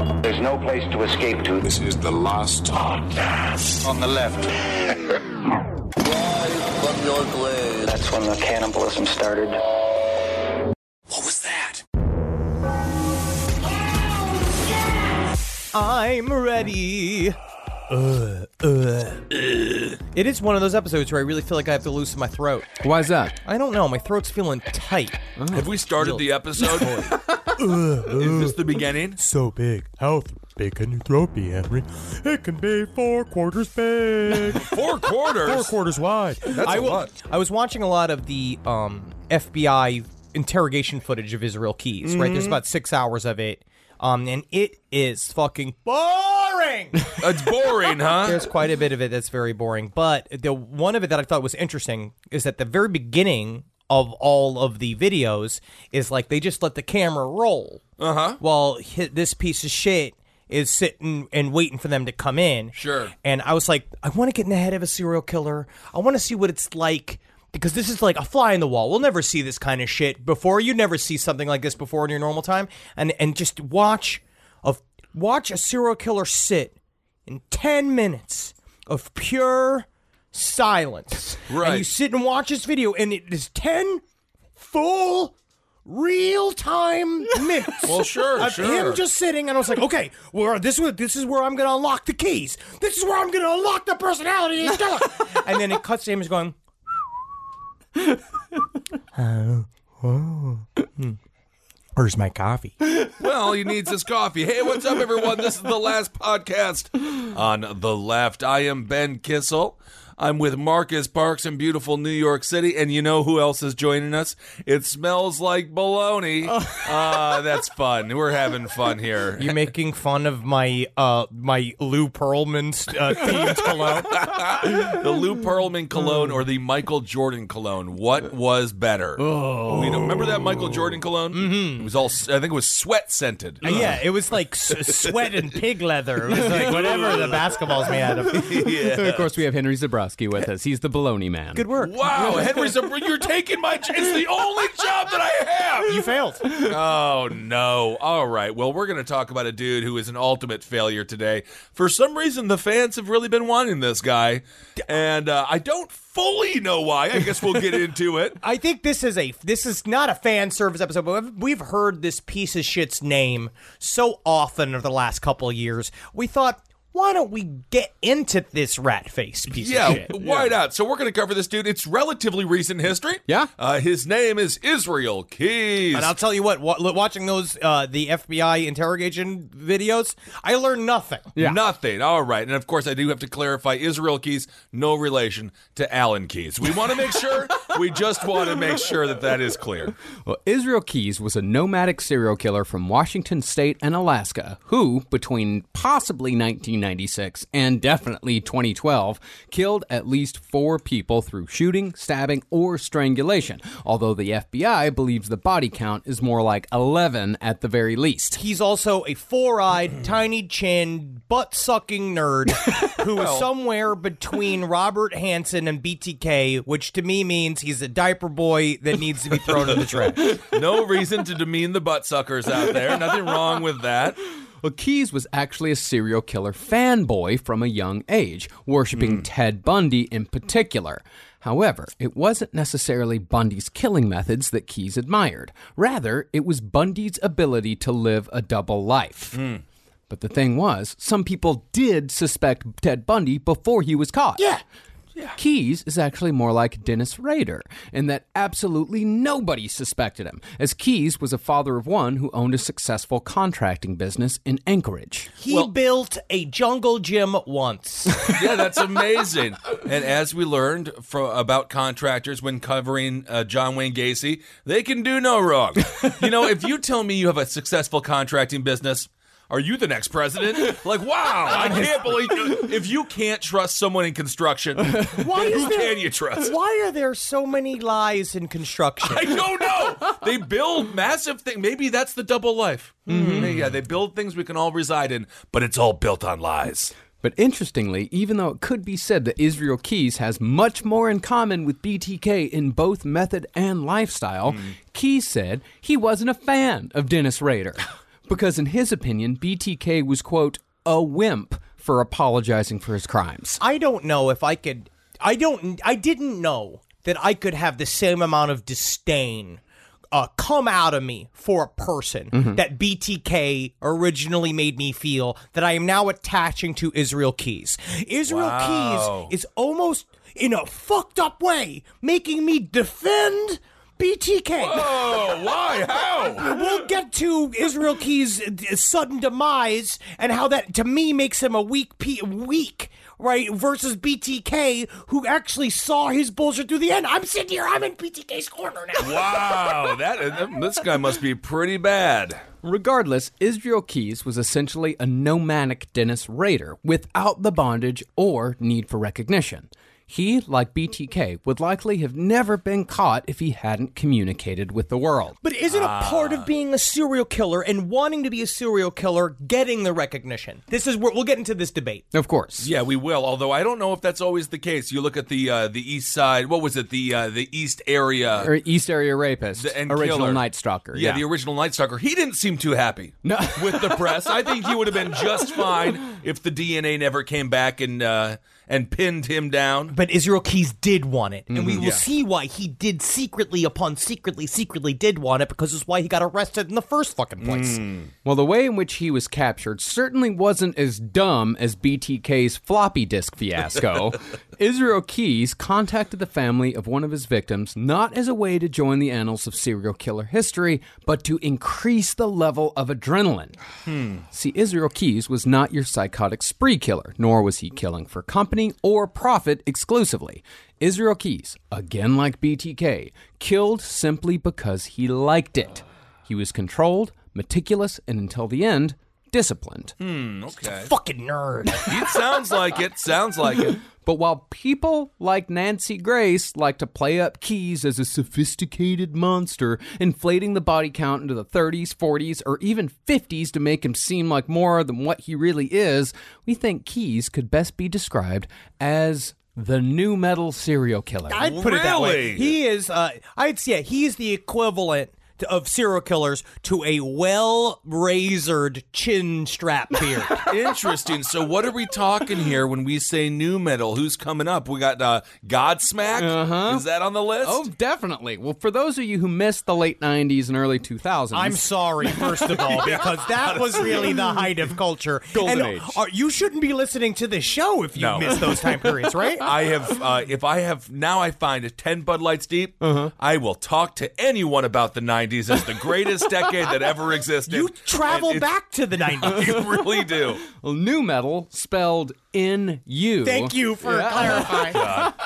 There's no place to escape to. This is the last podcast. On the left. From your grave. That's when the cannibalism started. What was that? I'm ready. It is one of those episodes where I really feel like I have to loosen my throat. Why is that? I don't know. My throat's feeling tight. Have we started the episode? Is this the beginning? So big. How big can your throat be, Henry? It can be 4 quarters big. 4 quarters? 4 quarters wide. That's a lot. I was watching a lot of the FBI interrogation footage of Israel Keys, right? There's about 6 hours of it. And it is fucking boring. It's boring, huh? There's quite a bit of it that's very boring. But the one of it that I thought was interesting is that the very beginning of all of the videos is like they just let the camera roll. Uh-huh. While this piece of shit is sitting and waiting for them to come in. Sure. And I was like, I want to get in the head of a serial killer. I want to see what it's like. Because this is like a fly in the wall. We'll never see this kind of shit before. You never see something like this before in your normal time. And just watch a serial killer sit in 10 minutes of pure silence. Right. And you sit and watch this video, and it is 10 full real-time minutes. Well, sure. Of him just sitting, and I was like, okay, well, this is where I'm going to unlock the keys. This is where I'm going to unlock the personality of the killer. And then it cuts to him just going... Where's my coffee? Well, he needs his coffee. Hey, what's up, everyone? This is the last podcast on the left. I am Ben Kissel. I'm with Marcus Parks in beautiful New York City, and you know who else is joining us? It smells like baloney. That's fun. We're having fun here. You making fun of my my Lou Pearlman's themed cologne? The Lou Pearlman cologne or the Michael Jordan cologne? What was better? Oh, remember that Michael Jordan cologne? Mm-hmm. It was all, I think it was sweat scented. Yeah, it was like sweat and pig leather. It was like whatever the basketball's made out of. Yeah. Of course, we have Henry Zabrowski with us. He's the baloney man. Good work. Wow, Henry Zabrowski, you're taking my... It's the only job that I have. You failed. Oh, no. All right. Well, we're going to talk about a dude who is an ultimate failure today. For some reason, the fans have really been wanting this guy, and I don't fully know why. I guess we'll get into it. I think this is not a fan service episode, but we've heard this piece of shit's name so often over the last couple of years. We thought, why don't we get into this rat face piece of shit? Why not? So we're going to cover this dude. It's relatively recent history. Yeah. His name is Israel Keys. And I'll tell you what, watching those the FBI interrogation videos, I learned nothing. Yeah. Nothing. All right. And of course, I do have to clarify, Israel Keys, no relation to Alan Keyes. We want to make sure, we just want to make sure that is clear. Well, Israel Keys was a nomadic serial killer from Washington State and Alaska who, between possibly 1996 and definitely 2012, killed at least 4 people through shooting, stabbing, or strangulation, although the FBI believes the body count is more like 11 at the very least. He's also a 4-eyed, tiny-chin, butt-sucking nerd who is somewhere between Robert Hansen and BTK, which to me means he's a diaper boy that needs to be thrown in the trash. No reason to demean the butt suckers out there. Nothing wrong with that. Well, Keys was actually a serial killer fanboy from a young age, worshiping Ted Bundy in particular. However, it wasn't necessarily Bundy's killing methods that Keys admired. Rather, it was Bundy's ability to live a double life. But the thing was, some people did suspect Ted Bundy before he was caught. Yeah. Keys is actually more like Dennis Rader, in that absolutely nobody suspected him, as Keys was a father of one who owned a successful contracting business in Anchorage. He built a jungle gym once. Yeah, that's amazing. And as we learned about contractors when covering John Wayne Gacy, they can do no wrong. You know, if you tell me you have a successful contracting business, are you the next president? Like, wow, I can't believe if you can't trust someone in construction, who can you trust? Why are there so many lies in construction? I don't know. They build massive things. Maybe that's the double life. Mm-hmm. Yeah, they build things we can all reside in, but it's all built on lies. But interestingly, even though it could be said that Israel Keys has much more in common with BTK in both method and lifestyle, Keys said he wasn't a fan of Dennis Rader. because in his opinion, BTK was, quote, a wimp for apologizing for his crimes. I don't know if I could. I didn't know that I could have the same amount of disdain come out of me for a person that BTK originally made me feel that I am now attaching to Israel Keys. Israel Keys is almost, in a fucked up way, making me defend BTK. Oh, why? How? We'll get to Israel Keys' sudden demise and how that, to me, makes him a weak, right? Versus BTK, who actually saw his bullshit through the end. I'm sitting here. I'm in BTK's corner now. Wow, this guy must be pretty bad. Regardless, Israel Keys was essentially a nomadic Dennis Rader without the bondage or need for recognition. He, like BTK, would likely have never been caught if he hadn't communicated with the world. But isn't a part of being a serial killer and wanting to be a serial killer getting the recognition? This is where we'll get into this debate. Of course. Yeah, we will. Although I don't know if that's always the case. You look at the East Side. What was it? The East Area. Or East Area Rapist. And original killer. Night Stalker. Yeah, the original Night Stalker. He didn't seem too happy with the press. I think he would have been just fine if the DNA never came back and pinned him down. But Israel Keys did want it. And we will see why he did secretly did want it, because it's why he got arrested in the first fucking place. Well, the way in which he was captured certainly wasn't as dumb as BTK's floppy disk fiasco. Israel Keys contacted the family of one of his victims not as a way to join the annals of serial killer history, but to increase the level of adrenaline. See, Israel Keys was not your psychotic spree killer, nor was he killing for company or profit exclusively. Israel Keys, again like BTK, killed simply because he liked it. He was controlled, meticulous, and until the end, disciplined. Okay. Fucking nerd. It sounds like it. Sounds like it. But while people like Nancy Grace like to play up Keys as a sophisticated monster, inflating the body count into the 30s, 40s, or even 50s to make him seem like more than what he really is, we think Keys could best be described as the new metal serial killer. I'd put it that way. Really? He is, he is the equivalent of serial killers to a well-razored chin strap beard. Interesting. So what are we talking here when we say new metal? Who's coming up? We got Godsmack. Is that on the list? Oh, definitely. Well, for those of you who missed the late 90s and early 2000s... I'm sorry, first of all, because that was really the height of culture. Golden and, age. You shouldn't be listening to this show if you missed those time periods, right? I have, now I find 10 Bud Lights deep, I will talk to anyone about the 90s as the greatest decade that ever existed. You travel back to the 90s. You really do. Well, new metal, spelled N-U. Thank you for clarifying.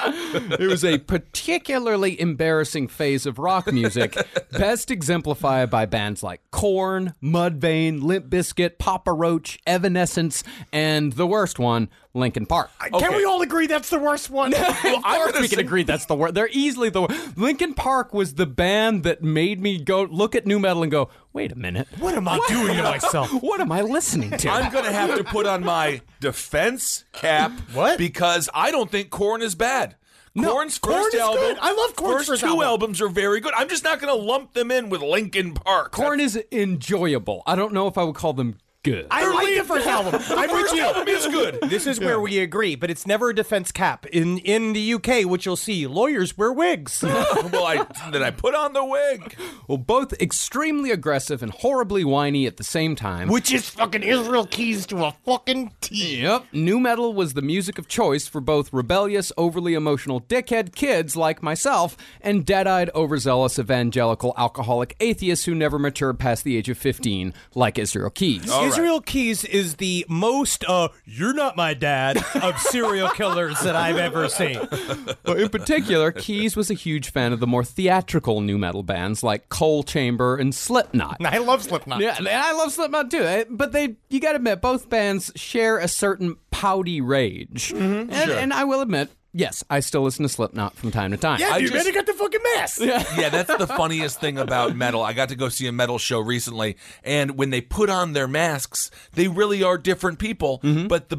It was a particularly embarrassing phase of rock music, best exemplified by bands like Korn, Mudvayne, Limp Bizkit, Papa Roach, Evanescence, and the worst one, Linkin Park. Can we all agree that's the worst one? Of course we can agree that's the worst. They're easily the worst. Linkin Park was the band that made me go look at new metal and go, wait a minute. What am I doing to myself? What am I listening to? I'm going to have to put on my defense cap. What? Because I don't think Korn is bad. Korn's Korn first is album. good. I love Korn's first two album. albums are very good. I'm just not going to lump them in with Linkin Park. Korn is enjoyable. I don't know if I would call them good. I like the first album. I'm with you. album is good. This is where we agree, but it's never a defense cap. In the UK, which you'll see, lawyers wear wigs. Well, I put on the wig. Well, both extremely aggressive and horribly whiny at the same time. Which is fucking Israel Keys to a fucking T. Yep. New metal was the music of choice for both rebellious, overly emotional dickhead kids like myself and dead-eyed, overzealous, evangelical, alcoholic atheists who never matured past the age of 15, like Israel Keys. All right. Israel Keys is the most, you're not my dad, of serial killers that I've ever seen. Well, in particular, Keys was a huge fan of the more theatrical new metal bands like Coal Chamber and Slipknot. I love Slipknot. Yeah, and I love Slipknot too. But you got to admit, both bands share a certain pouty rage. And I will admit, Yes, I still listen to Slipknot from time to time. Yeah, I you just- better get the fucking mask. Yeah, that's the funniest thing about metal. I got to go see a metal show recently, and when they put on their masks, they really are different people. But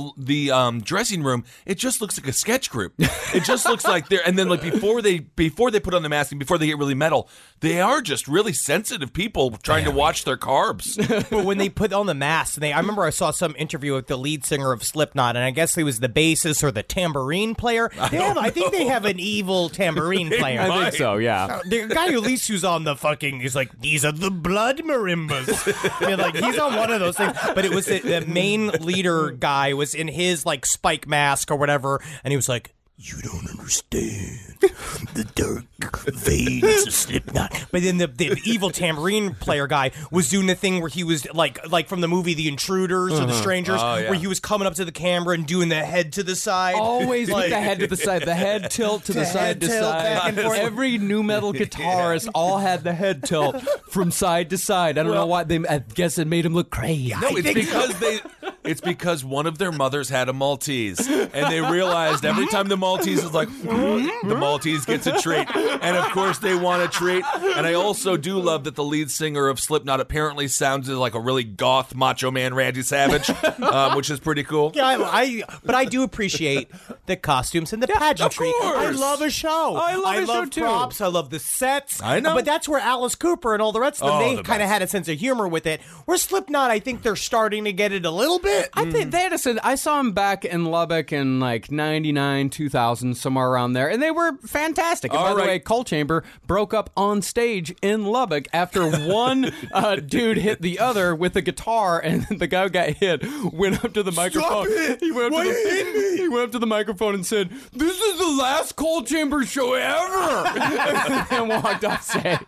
the dressing room, it just looks like a sketch group. It just looks like they're, and then like before they put on the mask and before they get really metal, they are just really sensitive people trying to watch their carbs. But when they put on the mask, I remember I saw some interview with the lead singer of Slipknot, and I guess he was the bassist or the tambourine player. I think they have an evil tambourine player. I think so, yeah. The guy who least who's on the fucking is like, these are the blood marimbas. I mean, like, he's on one of those things. But it was the main leader guy was in his like spike mask or whatever, and he was like, you don't understand the dark veins of Slipknot. But then the evil tambourine player guy was doing the thing where he was like from the movie The Intruders or The Strangers, where he was coming up to the camera and doing the head to the side. Always with the head to the side, the head tilt to the side to tilt, back side. and forth. Every new metal guitarist all had the head tilt from side to side. I don't know why. I guess it made him look crazy. No, it's because one of their mothers had a Maltese, and they realized every time the Maltese is like, the Maltese gets a treat, and of course they want a treat. And I also do love that the lead singer of Slipknot apparently sounded like a really goth macho man, Randy Savage, which is pretty cool. Yeah, but I do appreciate the costumes and the pageantry. course. I love a show. I love a show, too. Props. I love the sets. I know. But that's where Alice Cooper and all the rest of them, Oh, they the kind of best. had a sense of humor with it. Where Slipknot, I think they're starting to get it a little bit. I think they had I saw them back in Lubbock in like 99, 2000, somewhere around there, and they were fantastic. And by the way, Coal Chamber broke up on stage in Lubbock after one dude hit the other with a guitar, and the guy who got hit went up to the microphone. He went up to the microphone and said, "This is the last Coal Chamber show ever," and walked off stage.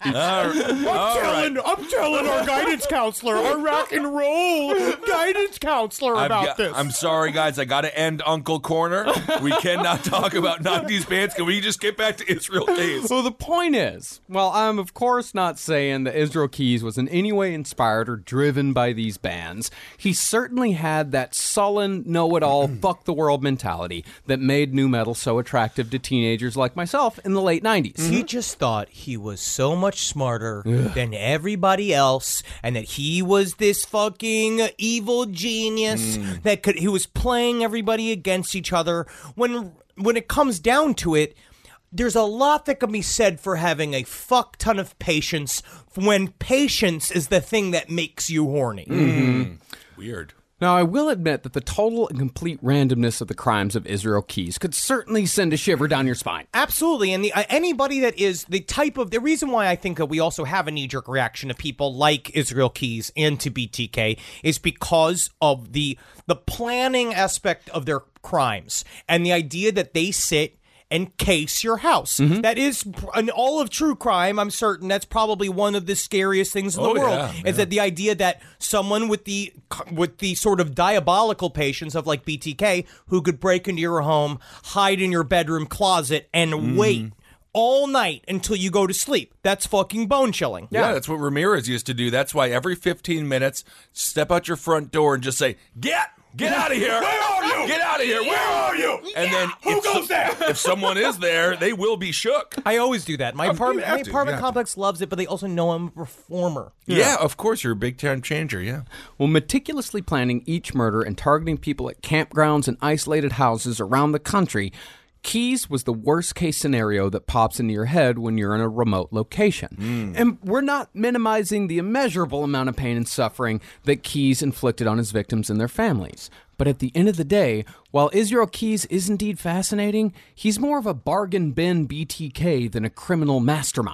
I'm telling our guidance counselor, our rock and roll guidance counselor about this. I'm sorry, guys. I got to end Uncle Corner. We cannot talk about 90s bands. Can we just get back to Israel Keys? So the point is, well, I'm of course not saying that Israel Keys was in any way inspired or driven by these bands. He certainly had that sullen, know-it-all, fuck the world mentality that made nu metal so attractive to teenagers like myself in the late 90s. He just thought he was so much smarter than everybody else, and that he was this fucking evil genius he was playing everybody against each other. When it comes down to it, there's a lot that can be said for having a fuck ton of patience when patience is the thing that makes you horny. Weird. Now, I will admit that the total and complete randomness of the crimes of Israel Keys could certainly send a shiver down your spine. Absolutely, and anybody that is the type of the reason why I think that we also have a knee-jerk reaction to people like Israel Keys and to BTK is because of the planning aspect of their crimes and the idea that they sit and case your house. That is, in all of true crime, I'm certain that's probably one of the scariest things in the world. Is that the idea that someone with the sort of diabolical patience of like BTK, who could break into your home, hide in your bedroom closet, and wait all night until you go to sleep. That's fucking bone chilling. Yeah, that's what Ramirez used to do. That's why every 15 minutes, step out your front door and just say, Get out of here! Where are you? Get out of here! Where are you? And then who goes there? If someone is there, they will be shook. I always do that. My apartment yeah. complex loves it, but they also know I'm a reformer. Yeah, of course, you're a big time changer. Yeah. Well, meticulously planning each murder and targeting people at campgrounds and isolated houses around the country, Keys was the worst-case scenario that pops into your head when you're in a remote location. And we're not minimizing the immeasurable amount of pain and suffering that Keys inflicted on his victims and their families. But at the end of the day, while Israel Keys is indeed fascinating, he's more of a bargain bin BTK than a criminal mastermind.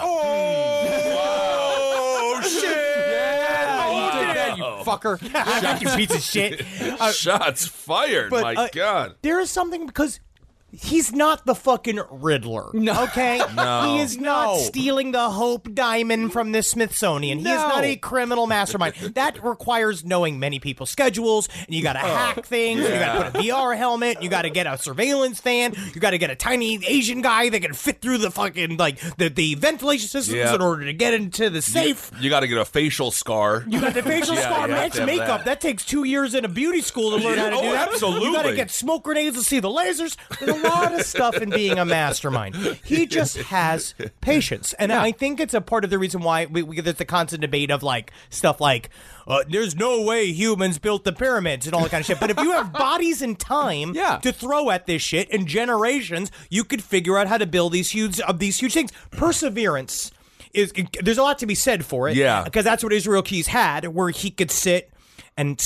Oh, shit! You fucker. You piece of shit. Shots fired. but, My God. There is something because he's not the fucking Riddler. No. Okay? No. He is not stealing the Hope Diamond from the Smithsonian. He is not a criminal mastermind. That requires knowing many people's schedules, and you gotta hack things, and you gotta put a VR helmet, you gotta get a surveillance van, you gotta get a tiny Asian guy that can fit through the fucking, like, the ventilation systems in order to get into the safe. You got to get a facial scar. You got the facial scar, you have match to have makeup. That takes 2 years in a beauty school to learn how to do that. Absolutely. You got to get smoke grenades to see the lasers. There's a lot of stuff in being a mastermind. He just has patience. And I think it's a part of the reason why there's the constant debate of like stuff like, there's no way humans built the pyramids and all that kind of shit. But if you have bodies and time to throw at this shit and generations, you could figure out how to build these huge things. Perseverance. There's a lot to be said for it. Yeah. Because that's what Israel Keyes had, where he could sit and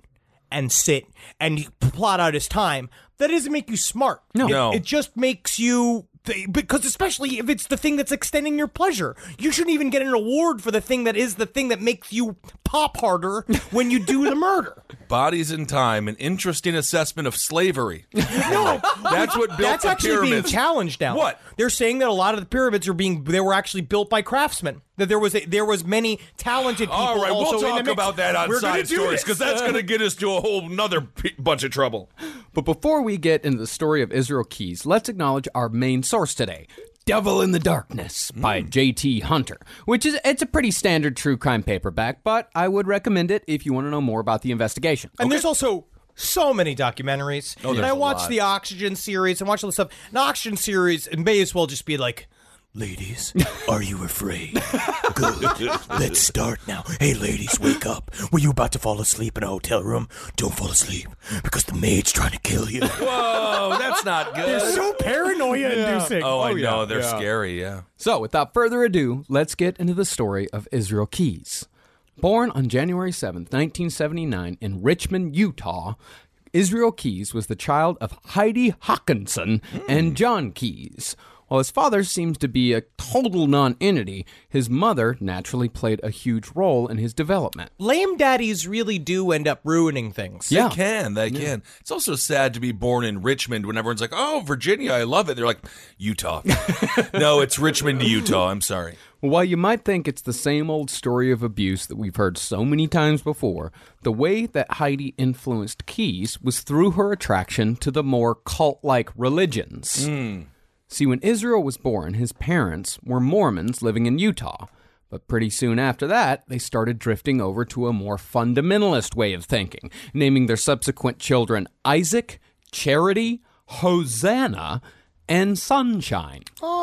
plot out his time. That doesn't make you smart. No. It just makes you... Because especially if it's the thing that's extending your pleasure. You shouldn't even get an award for the thing that makes you pop harder when you do the murder. Bodies in Time, an interesting assessment of slavery. No, That's what built that's the actually being pyramids. challenged now. What? They're saying that a lot of the pyramids they were actually built by craftsmen. That there was many talented people. All right, also we'll in the talk mix. about that on We're gonna Side do Stories, this. because that's going to get us to a whole nother bunch of trouble. But before we get into the story of Israel Keyes, let's acknowledge our main source today. Devil in the Darkness by J.T. Hunter, it's a pretty standard true crime paperback, but I would recommend it if you want to know more about the investigation. And there's also so many documentaries. Oh, and there's I a watched lot. the Oxygen series and watched all the stuff. An Oxygen series, it may as well just be like, ladies, are you afraid? Good. Let's start now. Hey, ladies, wake up. Were you about to fall asleep in a hotel room? Don't fall asleep, because the maid's trying to kill you. Whoa, that's not good. They're so paranoia-inducing. Oh, I know. They're scary, yeah. So, without further ado, let's get into the story of Israel Keyes. Born on January 7th, 1979 in Richmond, Utah, Israel Keyes was the child of Heidi Hawkinson and John Keyes. While his father seems to be a total non-entity, his mother naturally played a huge role in his development. Lame daddies really do end up ruining things. They can. It's also sad to be born in Richmond when everyone's like, oh, Virginia, I love it. They're like, Utah. No, it's Richmond, Utah. I'm sorry. While you might think it's the same old story of abuse that we've heard so many times before, the way that Heidi influenced Keyes was through her attraction to the more cult-like religions. See, when Israel was born, his parents were Mormons living in Utah. But pretty soon after that, they started drifting over to a more fundamentalist way of thinking, naming their subsequent children Isaac, Charity, Hosanna, and Sunshine.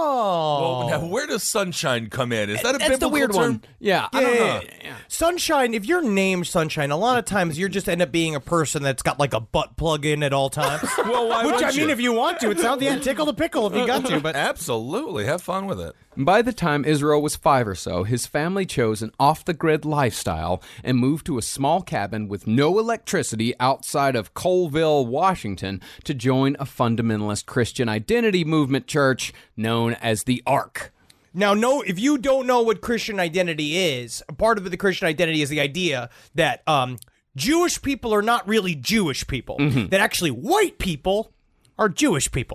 Well, now, where does Sunshine come in? Is that a That's biblical the weird term? one. Yeah. Yeah. Sunshine, if you're named Sunshine, a lot of times you're just end up being a person that's got like a butt plug in at all times. Well, why Which, would I you? mean, if you want to, it sounds, tickle the pickle if you got to, but... Absolutely. Have fun with it. By the time Israel was 5 or so, his family chose an off-the-grid lifestyle and moved to a small cabin with no electricity outside of Colville, Washington, to join a fundamentalist Christian identity movement church known as the Ark. Now, if you don't know what Christian identity is, a part of the Christian identity is the idea that Jewish people are not really Jewish people. That actually white people are Jewish people.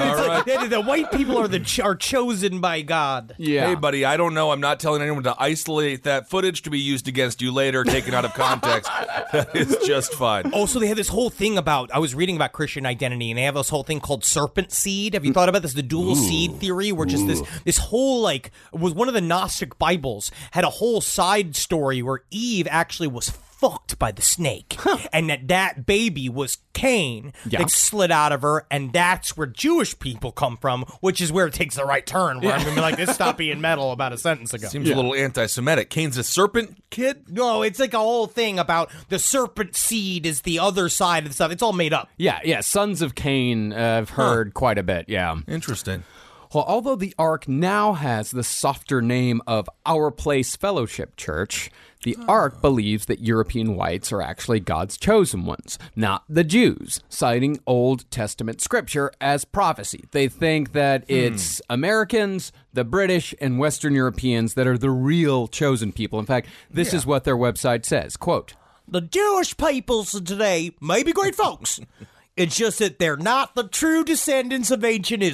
The white people are chosen by God. Yeah. Hey, buddy, I don't know. I'm not telling anyone to isolate that footage to be used against you later, taken out of context. That is just fine. Also, they have this whole thing I was reading about Christian identity, and they have this whole thing called serpent seed. Have you thought about this? The dual seed theory, where just this whole, was one of the Gnostic Bibles, had a whole side story where Eve actually was fucked by the snake, and that baby was Cain that slid out of her, and that's where Jewish people come from, which is where it takes the right turn, where I'm going to be like, this stopped being metal about a sentence ago. Seems a little anti-Semitic. Cain's a serpent kid? No, it's like a whole thing about the serpent seed is the other side of the stuff. It's all made up. Yeah, Sons of Cain, I've heard quite a bit, yeah. Interesting. Well, although the Ark now has the softer name of Our Place Fellowship Church, the Ark believes that European whites are actually God's chosen ones, not the Jews, citing Old Testament scripture as prophecy. They think that it's Americans, the British, and Western Europeans that are the real chosen people. In fact, this is what their website says, quote, The Jewish peoples of today may be great folks. It's just that they're not the true descendants of ancient Israel.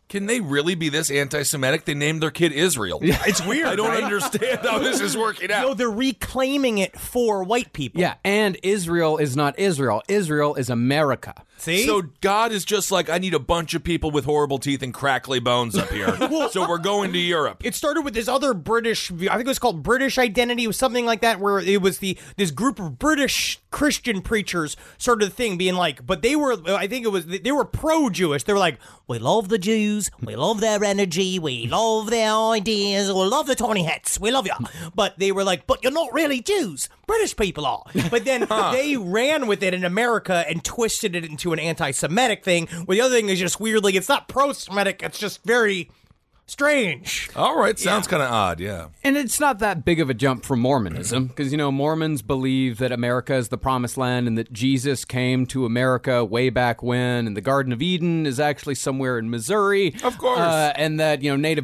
Can they really be this anti-Semitic? They named their kid Israel. It's weird. I don't understand how this is working out. No, they're reclaiming it for white people. Yeah, and Israel is not Israel. Israel is America. See? So God is just like, I need a bunch of people with horrible teeth and crackly bones up here. So we're going to Europe. It started with this other British, I think it was called British Identity, it was something like that, where it was this group of British Christian preachers started the thing being like, but they were pro-Jewish. They were like, we love the Jews, we love their energy, we love their ideas, we love the tiny hats, we love you. But they were like, but you're not really Jews, British people are. But then they ran with it in America and twisted it into an anti-Semitic thing, where the other thing is just weirdly, it's not pro-Semitic, it's just very strange. All right, sounds kind of odd, yeah. And it's not that big of a jump from Mormonism, because, Mormons believe that America is the promised land and that Jesus came to America way back when, and the Garden of Eden is actually somewhere in Missouri. Of course. And that,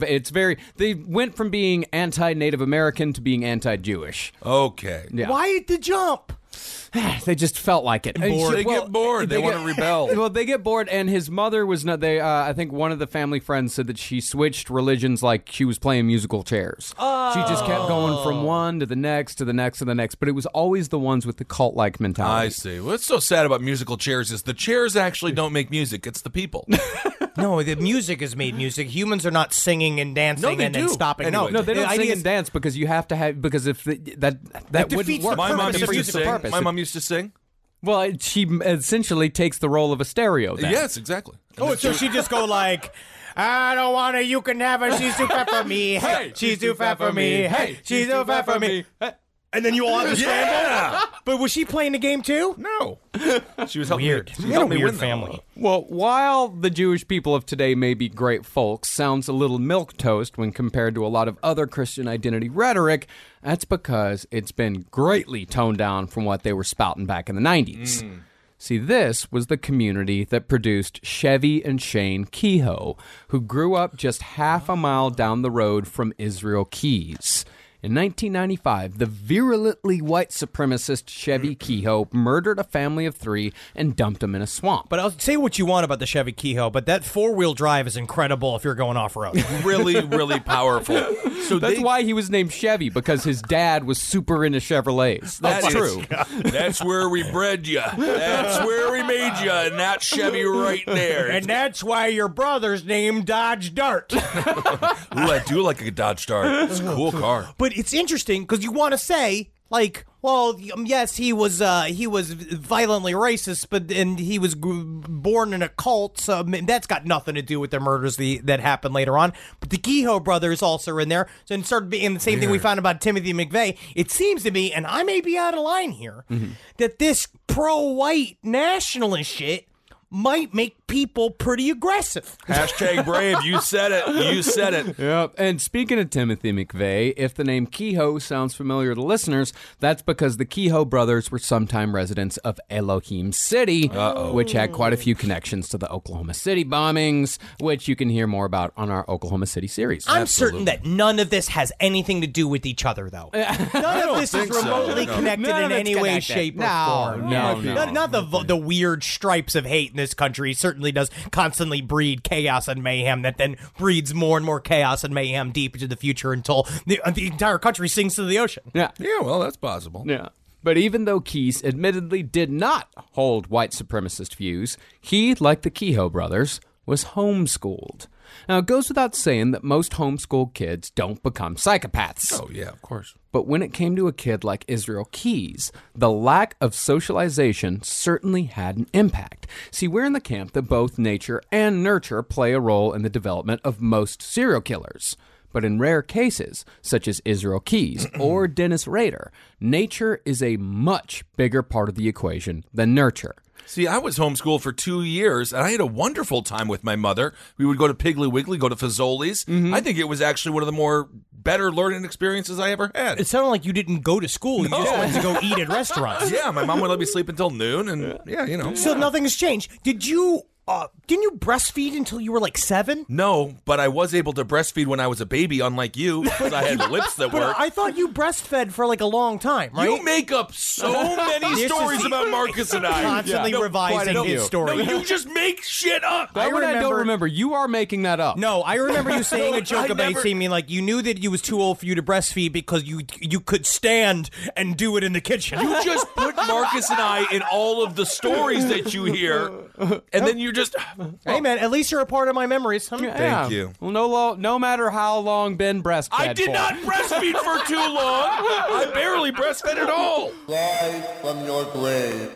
they went from being anti-Native American to being anti-Jewish. Okay. Yeah. Why the jump? They just felt like it. They get bored. They want to rebel. Well, they get bored, and his mother was not. I think one of the family friends said that she switched religions like she was playing musical chairs. Oh. She just kept going from one to the next to the next to the next, but it was always the ones with the cult-like mentality. I see. What's so sad about musical chairs is the chairs actually don't make music. It's the people. No, the music has made music. Humans are not singing and dancing they and do. then stopping. Anyway, No, they don't the sing idea and is- dance because you have to have if that wouldn't defeats work. the My mom purpose used of to music. sing. My mom used to sing. Well, she essentially takes the role of a stereo. Then. Yes, exactly. Oh, so she just go like, I don't want her, you can have her, she's too fat for me. Hey, she's too fat for me. Hey, she's too fat for me. And then you all have to scramble? But was she playing the game too? No. She was helping Weird. me. She had a weird family. Well, while the Jewish people of today may be great folks, sounds a little milquetoast when compared to a lot of other Christian identity rhetoric, that's because it's been greatly toned down from what they were spouting back in the 90s. See, this was the community that produced Chevy and Shane Kehoe, who grew up just half a mile down the road from Israel Keys. In 1995, the virulently white supremacist Chevy Kehoe murdered a family of 3 and dumped them in a swamp. But I'll say what you want about the Chevy Kehoe, but that four-wheel drive is incredible if you're going off-road. Really, really powerful. So That's why he was named Chevy, because his dad was super into Chevrolets. That's true. That's where we bred you. That's where we made you, and that's Chevy right there. And that's why your brother's named Dodge Dart. Ooh, I do like a Dodge Dart. It's a cool car. But it's interesting because you want to say, like, well, yes, he was violently racist, and he was born in a cult, so that's got nothing to do with the murders that happened later on. But the Kehoe brothers also are in there, so it started being the same thing we found about Timothy McVeigh. It seems to me, and I may be out of line here, that this pro-white nationalist shit might make people pretty aggressive. Hashtag brave. You said it. You said it. Yep. And speaking of Timothy McVeigh, if the name Kehoe sounds familiar to listeners, that's because the Kehoe brothers were sometime residents of Elohim City, which had quite a few connections to the Oklahoma City bombings, which you can hear more about on our Oklahoma City series. I'm certain that none of this has anything to do with each other, though. None of this is think so. remotely No. connected None in of it's any way, connected. shape, or No, form. no. Not the weird stripes of hate in this country certainly does constantly breed chaos and mayhem that then breeds more and more chaos and mayhem deep into the future until the entire country sinks to the ocean. Yeah. Yeah, well, that's possible. Yeah. But even though Keyes admittedly did not hold white supremacist views, he, like the Kehoe brothers, was homeschooled. Now, it goes without saying that most homeschooled kids don't become psychopaths. Oh, yeah, of course. But when it came to a kid like Israel Keyes, the lack of socialization certainly had an impact. See, we're in the camp that both nature and nurture play a role in the development of most serial killers. But in rare cases, such as Israel Keyes or Dennis Rader, nature is a much bigger part of the equation than nurture. See, I was homeschooled for 2 years, and I had a wonderful time with my mother. We would go to Piggly Wiggly, go to Fazoli's. I think it was actually one of the better learning experiences I ever had. It sounded like you didn't go to school. You just went to go eat at restaurants. Yeah, my mom would let me sleep until noon, and yeah, you know. So nothing has changed. Did you didn't you breastfeed until you were like 7? No, but I was able to breastfeed when I was a baby, unlike you, because I had lips that But worked. I thought you breastfed for like a long time, right? You make up so many This stories is- about Marcus and I. Constantly quite revising a his few. story. No, you just make shit up. I That one I don't remember- remember. You are making that up. No, I remember you saying No, a joke I about never- saying me like you knew that you was too old for you to breastfeed because you could stand and do it in the kitchen. You just put Marcus and I in all of the stories that you hear, and then you just. Hey man, at least you're a part of my memories. Huh? Yeah. you. Well, no matter how long Ben breastfed I did for. not breastfeed for too long. I barely breastfed at all. Rise from your grave.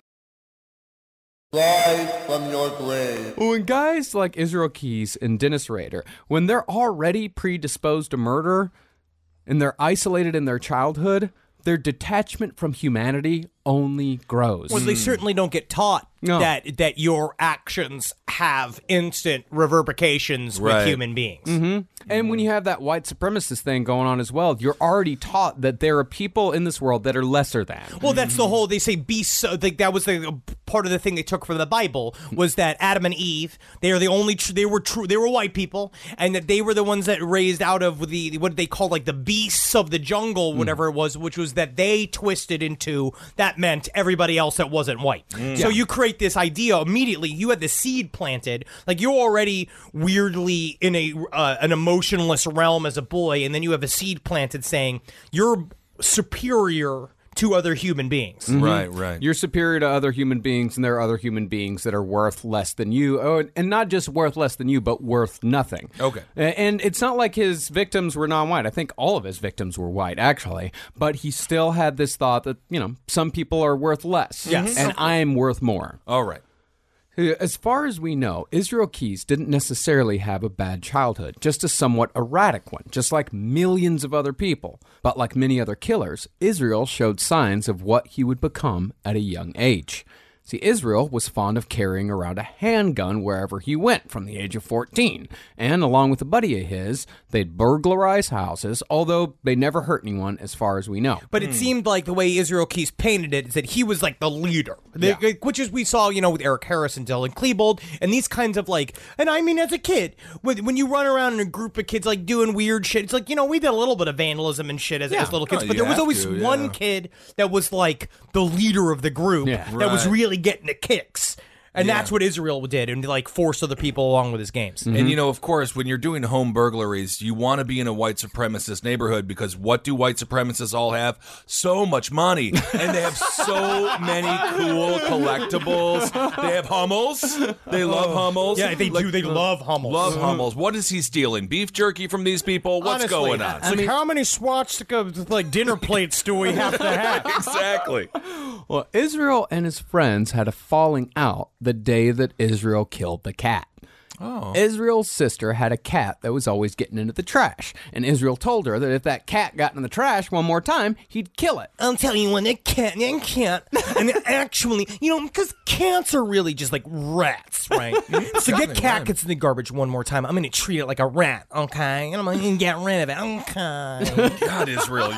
Rise from your grave. When guys like Israel Keys and Dennis Rader, when they're already predisposed to murder and they're isolated in their childhood, their detachment from humanity only grows. Well, they certainly don't get taught No. that your actions have instant reverberations with Right. human beings. And when you have that white supremacist thing going on as well, you're already taught that there are people in this world that are lesser than. Well, that's the whole. They say beasts. That was the part of the thing they took from the Bible was that Adam and Eve. They are the only. They were true. They were white people, and that they were the ones that raised out of the what they call like the beasts of the jungle, whatever it was, which was that they twisted into that meant everybody else that wasn't white. So you create this idea immediately. You had the seed planted, like you're already weirdly in an emotionless realm as a boy, and then you have a seed planted saying you're superior to other human beings. Right, right. You're superior to other human beings, and there are other human beings that are worth less than you. Oh, and not just worth less than you, but worth nothing. Okay. And it's not like his victims were non-white. I think all of his victims were white, actually. But he still had this thought that, some people are worth less. Yes. And I'm worth more. All right. As far as we know, Israel Keys didn't necessarily have a bad childhood, just a somewhat erratic one, just like millions of other people. But like many other killers, Israel showed signs of what he would become at a young age. See, Israel was fond of carrying around a handgun wherever he went from the age of 14. And along with a buddy of his, they'd burglarize houses, although they never hurt anyone as far as we know. But it seemed like the way Israel Keys painted it is that he was like the leader, which is we saw, with Eric Harris and Dylan Klebold and these kinds of and I mean, as a kid, when you run around in a group of kids like doing weird shit, it's like, we did a little bit of vandalism and shit as little kids, Oh, but you there was have always to, one yeah. kid that was like the leader of the group Yeah. that was Right. really getting the kicks. And Yeah. that's what Israel did, and force other people along with his games. And of course, when you're doing home burglaries, you want to be in a white supremacist neighborhood because what do white supremacists all have? So much money. And they have so many cool collectibles. They have Hummels. They love Hummels. Yeah, they do. They love Hummels. Love Hummels. What is he stealing? Beef jerky from these people? What's Honestly, going on? it's like, how many swastika dinner plates do we have to have? Exactly. Well, Israel and his friends had a falling out the day that Israel killed the cat. Oh. Israel's sister had a cat that was always getting into the trash, and Israel told her that if that cat got in the trash one more time, he'd kill it. I'll tell you when they can't, and actually, because cats are really just like rats, right? So that cat gets in the garbage one more time, I'm going to treat it like a rat, okay? And I'm going to get rid of it, okay? God, Israel,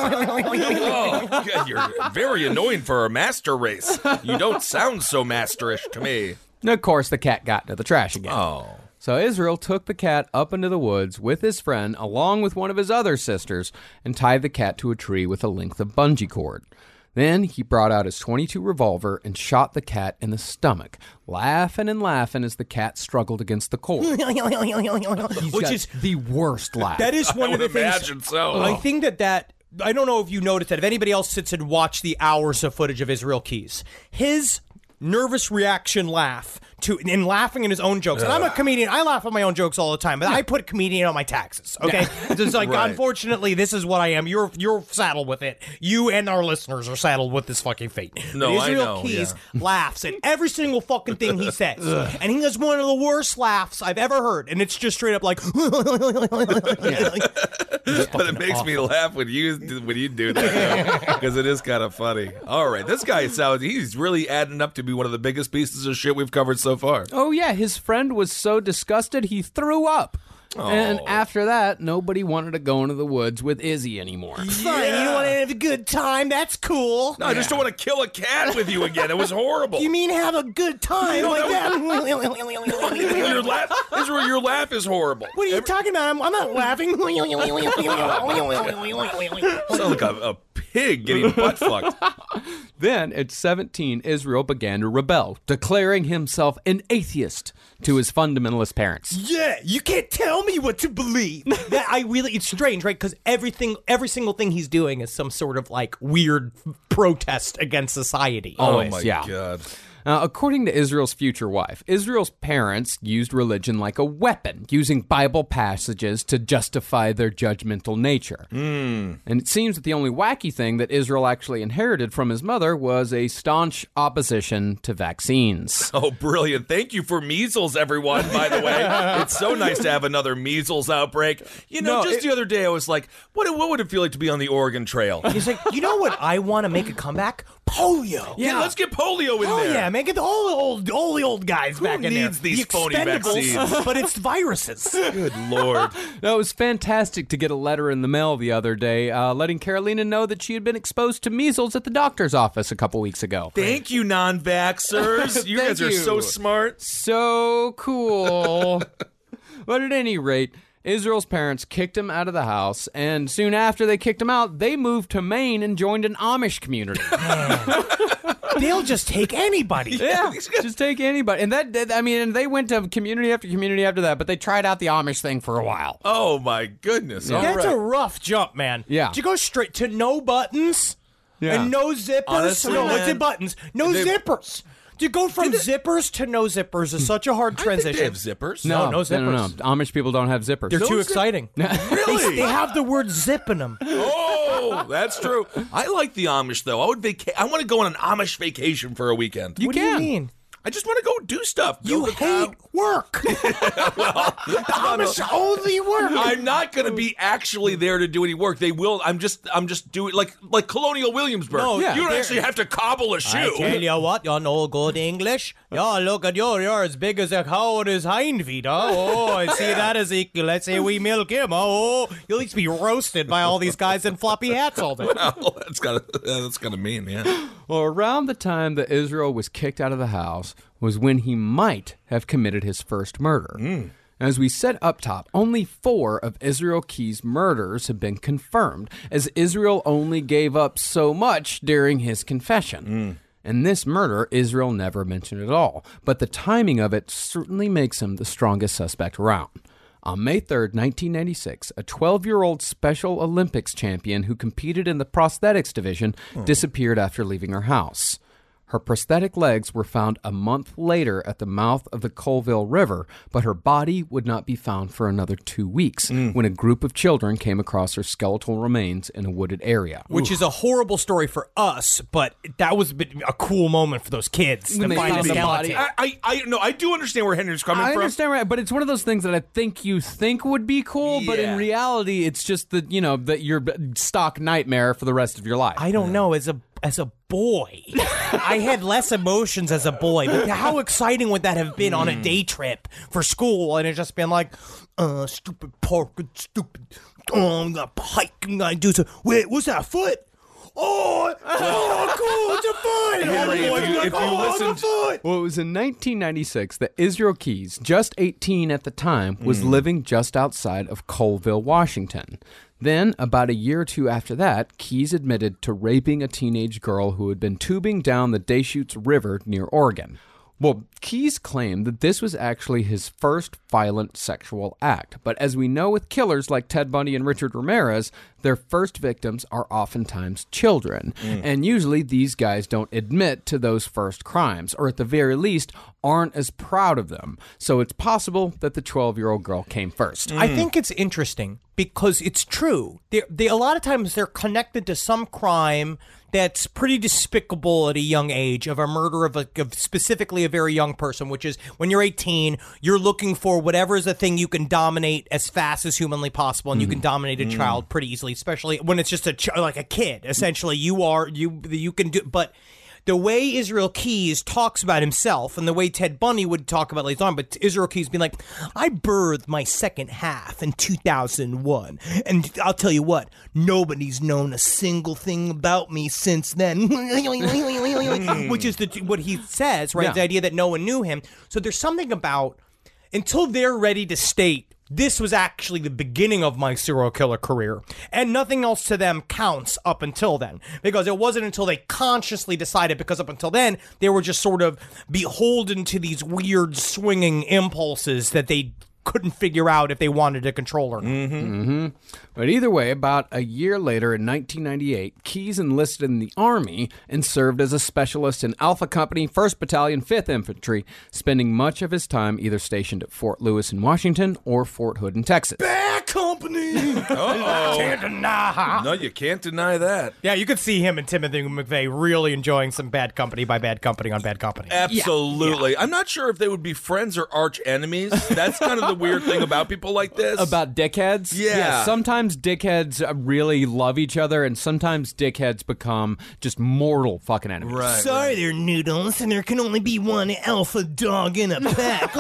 you're very annoying for a master race. You don't sound so masterish to me. And of course, the cat got into the trash again. Oh. So Israel took the cat up into the woods with his friend, along with one of his other sisters, and tied the cat to a tree with a length of bungee cord. Then he brought out his .22 revolver and shot the cat in the stomach, laughing and laughing as the cat struggled against the cord. Which is the worst laugh. that is one I of the would things. imagine so. I think that I don't know if you noticed that. If anybody else sits and watch the hours of footage of Israel Keys, his nervous reaction laugh in laughing at his own jokes. And I'm a comedian. I laugh at my own jokes all the time, but I put comedian on my taxes. Okay, it's just like Right. unfortunately, this is what I am. You're saddled with it. You and our listeners are saddled with this fucking fate. No, But I Israel know, Keys laughs at every single fucking thing he says, and he has one of the worst laughs I've ever heard. And it's just straight up like. But it makes me laugh when you do that because it is kind of funny. All right, this guy he's really adding up to be one of the biggest pieces of shit we've covered so far. Oh, yeah, his friend was so disgusted he threw up. And after that, nobody wanted to go into the woods with Izzy anymore. Fine, you don't want to have a good time? That's cool. No, I just don't want to kill a cat with you again. It was horrible. You mean have a good time like that? Your laugh is horrible. What are you talking about? I'm not laughing. Sound like a pig getting butt fucked. Then, at 17, Israel began to rebel, declaring himself an atheist to his fundamentalist parents. Yeah, you can't tell me what to believe. It's strange, right? Because every single thing he's doing is some sort of like weird protest against society. Always, Oh my yeah. God. According to Israel's future wife, Israel's parents used religion like a weapon, using Bible passages to justify their judgmental nature. And it seems that the only wacky thing that Israel actually inherited from his mother was a staunch opposition to vaccines. Oh, brilliant. Thank you for measles, everyone, by the way. It's so nice to have another measles outbreak. You know, the other day I was like, what would it feel like to be on the Oregon Trail? He's like, you know what I want to make a comeback? Polio. Yeah, let's get polio in Oh there. yeah, make it all the old guys back in there. needs these The phony Expendables, vaccines? but it's viruses. Good Lord. No, it was fantastic to get a letter in the mail the other day letting Carolina know that she had been exposed to measles at the doctor's office a couple weeks ago. Thank you, non-vaxxers. You Thank guys are you. so smart. So cool. But at any rate, Israel's parents kicked him out of the house, and soon after they kicked him out, they moved to Maine and joined an Amish community. They'll just take anybody. Yeah, just take anybody. And and they went to community after community after that, but they tried out the Amish thing for a while. Oh, my goodness. All That's right. a rough jump, man. Yeah. Did you go straight to no buttons? Yeah. And no zippers? Honestly, no, man, what's it buttons? No zippers. To go from zippers to no zippers is such a hard I think transition. they have zippers. No No. zippers. Amish people don't have zippers. They're too exciting. Really? They have the word zip in them. Oh, that's true. I like the Amish, though. I want to go on an Amish vacation for a weekend. What do you mean? I just want to go do stuff. You Build a hate cow. work. The Amish only work. I'm not going to be actually there to do any work. They will. I'm just doing like Colonial Williamsburg. No, yeah, you don't they're- actually have to cobble a shoe. I tell you what, you know good English. Yeah, look at you're as big as a cow with his hind feet, huh? Oh, I see that, Ezekiel. Let's say we milk him. Oh, you'll at least be roasted by all these guys in floppy hats all day. Well, that's kind of mean, yeah. Well, around the time that Israel was kicked out of the house was when he might have committed his first murder. As we said up top, only 4 of Israel Keyes' murders have been confirmed, as Israel only gave up so much during his confession. And this murder, Israel never mentioned at all, but the timing of it certainly makes him the strongest suspect around. On May 3rd, 1996, a 12-year-old Special Olympics champion who competed in the prosthetics division disappeared after leaving her house. Her prosthetic legs were found a month later at the mouth of the Colville River, but her body would not be found for another 2 weeks when a group of children came across her skeletal remains in a wooded area. Which is a horrible story for us, but that was a cool moment for those kids When to they find found the the body. skeleton. I do understand where Henry's coming I from. understand, right? But it's one of those things that I think you think would be cool, but in Yeah. reality, it's just that that your stock nightmare for the rest of your life. I don't know. As a boy, I had less emotions as a boy. But how exciting would that have been on a day trip for school? And it just been like, stupid park, stupid. I'm gonna hike. I'm gonna do some. Wait, what's that foot? Oh, cool! It's a foot. Henry, if you listened- it's a foot. Well, it was in 1996 that Israel Keyes, just 18 at the time, was living just outside of Colville, Washington. Then, about a year or 2 after that, Keyes admitted to raping a teenage girl who had been tubing down the Deschutes River near Oregon. Well, Keyes claimed that this was actually his first violent sexual act, but as we know with killers like Ted Bundy and Richard Ramirez, their first victims are oftentimes children, and usually these guys don't admit to those first crimes, or at the very least, aren't as proud of them. So it's possible that the 12-year-old girl came first. I think it's interesting because it's true. They a lot of times they're connected to some crime that's pretty despicable at a young age, of a murder of specifically a very young person, which is when you're 18, you're looking for whatever is the thing you can dominate as fast as humanly possible, and you can dominate a child pretty easily, especially when it's just like a kid. Essentially, you can do, but the way Israel Keyes talks about himself and the way Ted Bundy would talk about later on, but Israel Keyes being like, I birthed my second half in 2001, and I'll tell you what, nobody's known a single thing about me since then, which is what he says, right? Yeah. The idea that no one knew him. So there's something about, until they're ready to state, this was actually the beginning of my serial killer career, and nothing else to them counts up until then, because it wasn't until they consciously decided, because up until then, they were just sort of beholden to these weird swinging impulses that they couldn't figure out if they wanted to control or not. But either way, about a year later in 1998, Keyes enlisted in the Army and served as a specialist in Alpha Company, 1st Battalion, 5th Infantry, spending much of his time either stationed at Fort Lewis in Washington or Fort Hood in Texas. Bad company! Can't deny. No, you can't deny that. Yeah, you could see him and Timothy McVeigh really enjoying some Bad Company by Bad Company on Bad Company. Absolutely. I'm not sure if they would be friends or arch enemies. That's kind of the weird thing about people like this. About dickheads? Yeah. Sometimes dickheads really love each other, and sometimes dickheads become just mortal fucking enemies. Right. Sorry there, Noodles, and there can only be one alpha dog in a pack.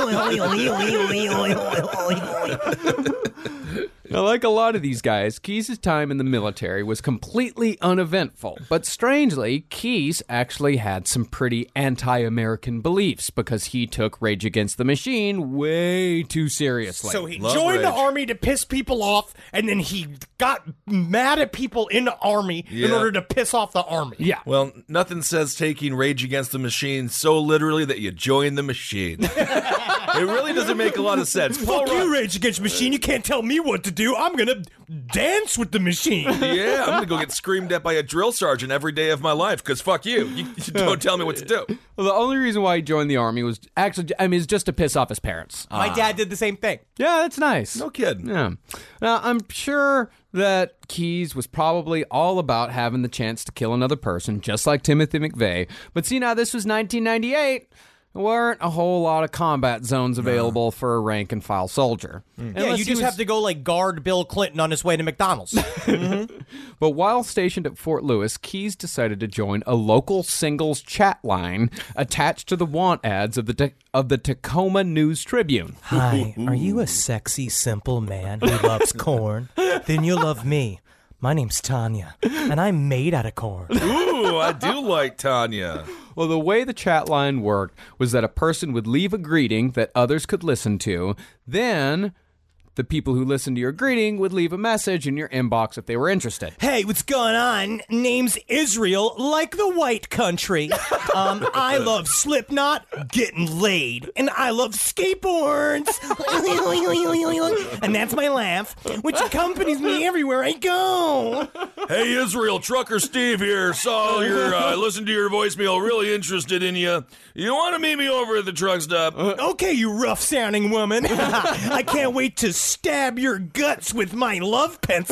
Now, like a lot of these guys, Keyes' time in the military was completely uneventful. But strangely, Keyes actually had some pretty anti-American beliefs because he took Rage Against the Machine way too seriously. So he Love joined the Rage. army to piss people off, and then he got mad at people in the army in Yeah. order to piss off the army. Yeah. Well, nothing says taking Rage Against the Machine so literally that you join the machine. It really doesn't make a lot of sense. Paul Fuck you, Rudd- Rage Against the Machine. You can't tell me what to do. I'm gonna dance with the machine. Yeah, I'm going to go get screamed at by a drill sergeant every day of my life because fuck you. You don't tell me what to do. Well, the only reason why he joined the army was actually, is just to piss off his parents. My dad did the same thing. Yeah, that's nice. No kidding. Yeah. Now, I'm sure that Keyes was probably all about having the chance to kill another person, just like Timothy McVeigh. But see, now this was 1998. There weren't a whole lot of combat zones available for a rank-and-file soldier. Yeah, Unless you he just was- have to go like guard Bill Clinton on his way to McDonald's. But while stationed at Fort Lewis, Keyes decided to join a local singles chat line attached to the want ads of the Tacoma News Tribune. Hi, are you a sexy, simple man who loves corn? Then you'll love me. My name's Tanya, and I'm made out of corn. Ooh, I do like Tanya. Well, the way the chat line worked was that a person would leave a greeting that others could listen to. Then the people who listened to your greeting would leave a message in your inbox if they were interested. Hey, what's going on? Name's Israel, like the white country. I love Slipknot, getting laid, and I love skateboards. And that's my laugh, which accompanies me everywhere I go. Hey, Israel, Trucker Steve here. Saw your, listened to your voicemail, really interested in you. You want to meet me over at the truck stop? Okay, you rough-sounding woman. I can't wait to stab your guts with my love pencil.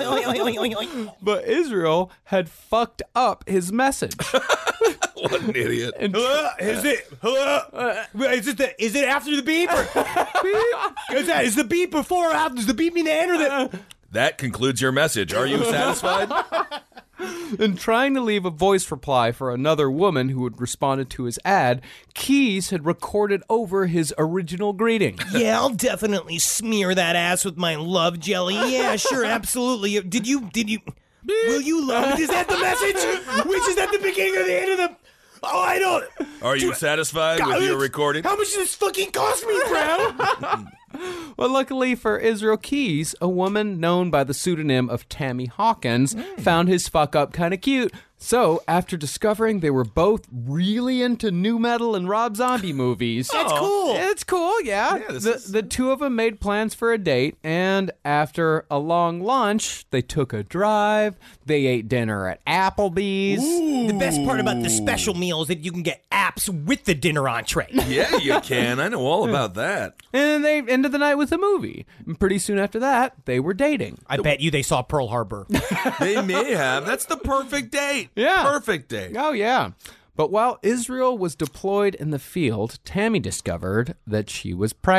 But Israel had fucked up his message. What an idiot. Hello? Is it? Hello? Is it after the beep? Or, beep? Is the beep before or after? Does the beep mean the end or the? That concludes your message. Are you satisfied? And trying to leave a voice reply for another woman who had responded to his ad, Keyes had recorded over his original greeting. Yeah, I'll definitely smear that ass with my love jelly. Yeah, sure, absolutely. Did you? Will you love it? Is that the message? Which is at the beginning or the end of the? Oh, I don't. Are you satisfied with your recording? How much does this fucking cost me, Brown? Well, luckily for Israel Keyes, a woman known by the pseudonym of Tammy Hawkins found his fuck up kind of cute. So, after discovering they were both really into nu metal and Rob Zombie movies. That's cool. It's cool, yeah. The two of them made plans for a date, and after a long lunch, they took a drive. They ate dinner at Applebee's. The best part about the special meal is that you can get apps with the dinner entree. Yeah, you can. I know all about that. And they ended the night with a movie. And pretty soon after that, they were dating. I bet you they saw Pearl Harbor. They may have. That's the perfect date. Yeah. Perfect date. Oh, yeah. But while Israel was deployed in the field, Tammy discovered that she was pregnant.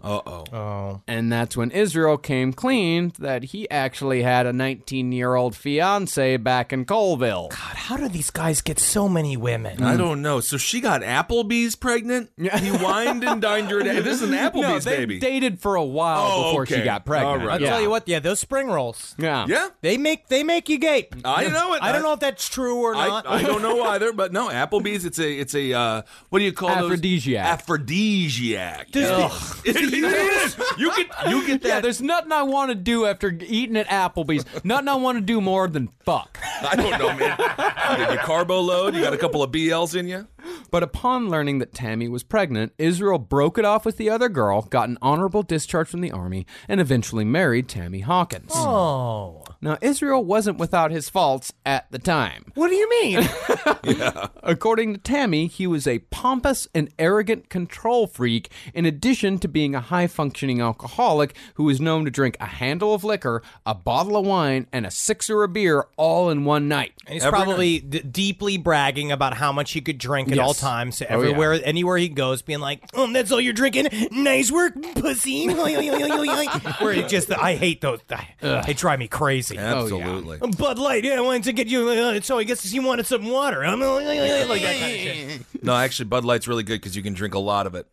Uh-oh. And that's when Israel came clean that he actually had a 19-year-old fiance back in Colville. God, how do these guys get so many women? I don't know. So she got Applebee's pregnant? He wined and dined her. This is an Applebee's they baby. dated for a while before she okay. got pregnant. All right. I'll tell you what, those spring rolls, Yeah. Yeah. they make you gape. I know it. I don't know if that's true or not. I don't know either, but no, Applebee's. It's a what do you call Aphrodisiac. those? Aphrodisiac. It is. You get that. Yeah, there's nothing I want to do after eating at Applebee's. Nothing I want to do more than fuck. I don't know, man. You get your carbo load. You got a couple of BLs in you. But upon learning that Tammy was pregnant, Israel broke it off with the other girl, got an honorable discharge from the army, and eventually married Tammy Hawkins. Oh, Now, Israel wasn't without his faults at the time. what do you mean? According to Tammy, he was a pompous and arrogant control freak, in addition to being a high-functioning alcoholic who was known to drink a handle of liquor, a bottle of wine, and a sixer of beer all in one night. He's Every probably deeply bragging about how much he could drink at Yes. all times. So Oh, yeah. everywhere, anywhere he goes, being like, that's all you're drinking? Nice work, pussy. Where it just, I hate those. They drive me crazy. Absolutely. Bud Light, yeah, I wanted to get you, so I guess he wanted some water. I'm like that kind of shit. No, actually, Bud Light's really good because you can drink a lot of it.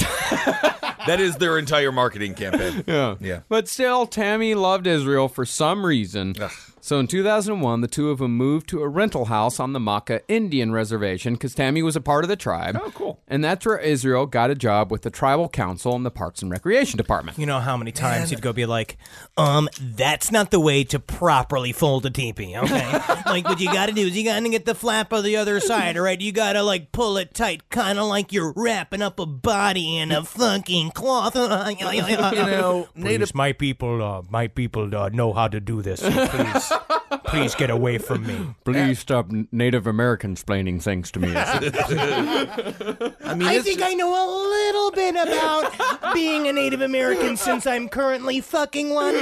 That is their entire marketing campaign. Yeah. But still, Tammy loved Israel for some reason. So in 2001, the two of them moved to a rental house on the Maka Indian Reservation because Tammy was a part of the tribe. Oh, cool. And that's where Israel got a job with the Tribal Council and the Parks and Recreation Department. You know how many times he'd go be like, that's not the way to properly fold a teepee, okay? Like, what you gotta do is you gotta get the flap of the other side, all right? You gotta, like, pull it tight, kind of like you're wrapping up a body in a fucking cloth. You know, Please, my people know how to do this. So please get away from me. Please stop Native American explaining things to me. I think I know a little bit about being a Native American since I'm currently fucking one.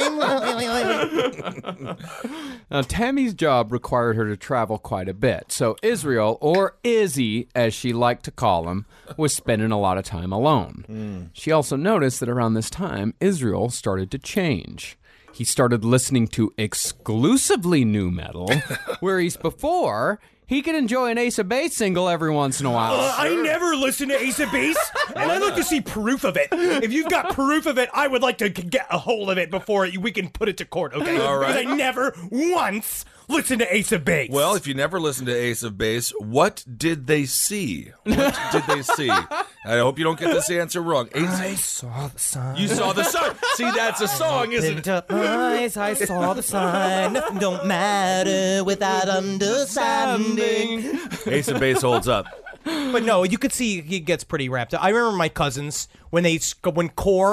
Now, Tammy's job required her to travel quite a bit, so Israel, or Izzy, as she liked to call him, was spending a lot of time alone. She also noticed that around this time, Israel started to change. He started listening to exclusively new metal, whereas before, he could enjoy an Ace of Base single every once in a while. I never listen to Ace of Base, and I'd like to see proof of it. If you've got proof of it, I would like to get a hold of it before we can put it to court, okay? All right. Because I never once listened to Ace of Base. well, if you never listened to Ace of Base, what did they see? What did they see? I hope you don't get this answer wrong. I saw the sun. You saw the sun. See, that's a song, isn't Opened it? up my eyes, I saw the sign. Nothing don't matter without understanding. Ace of Base holds up. But no, you could see he gets pretty wrapped up. I remember my cousins when the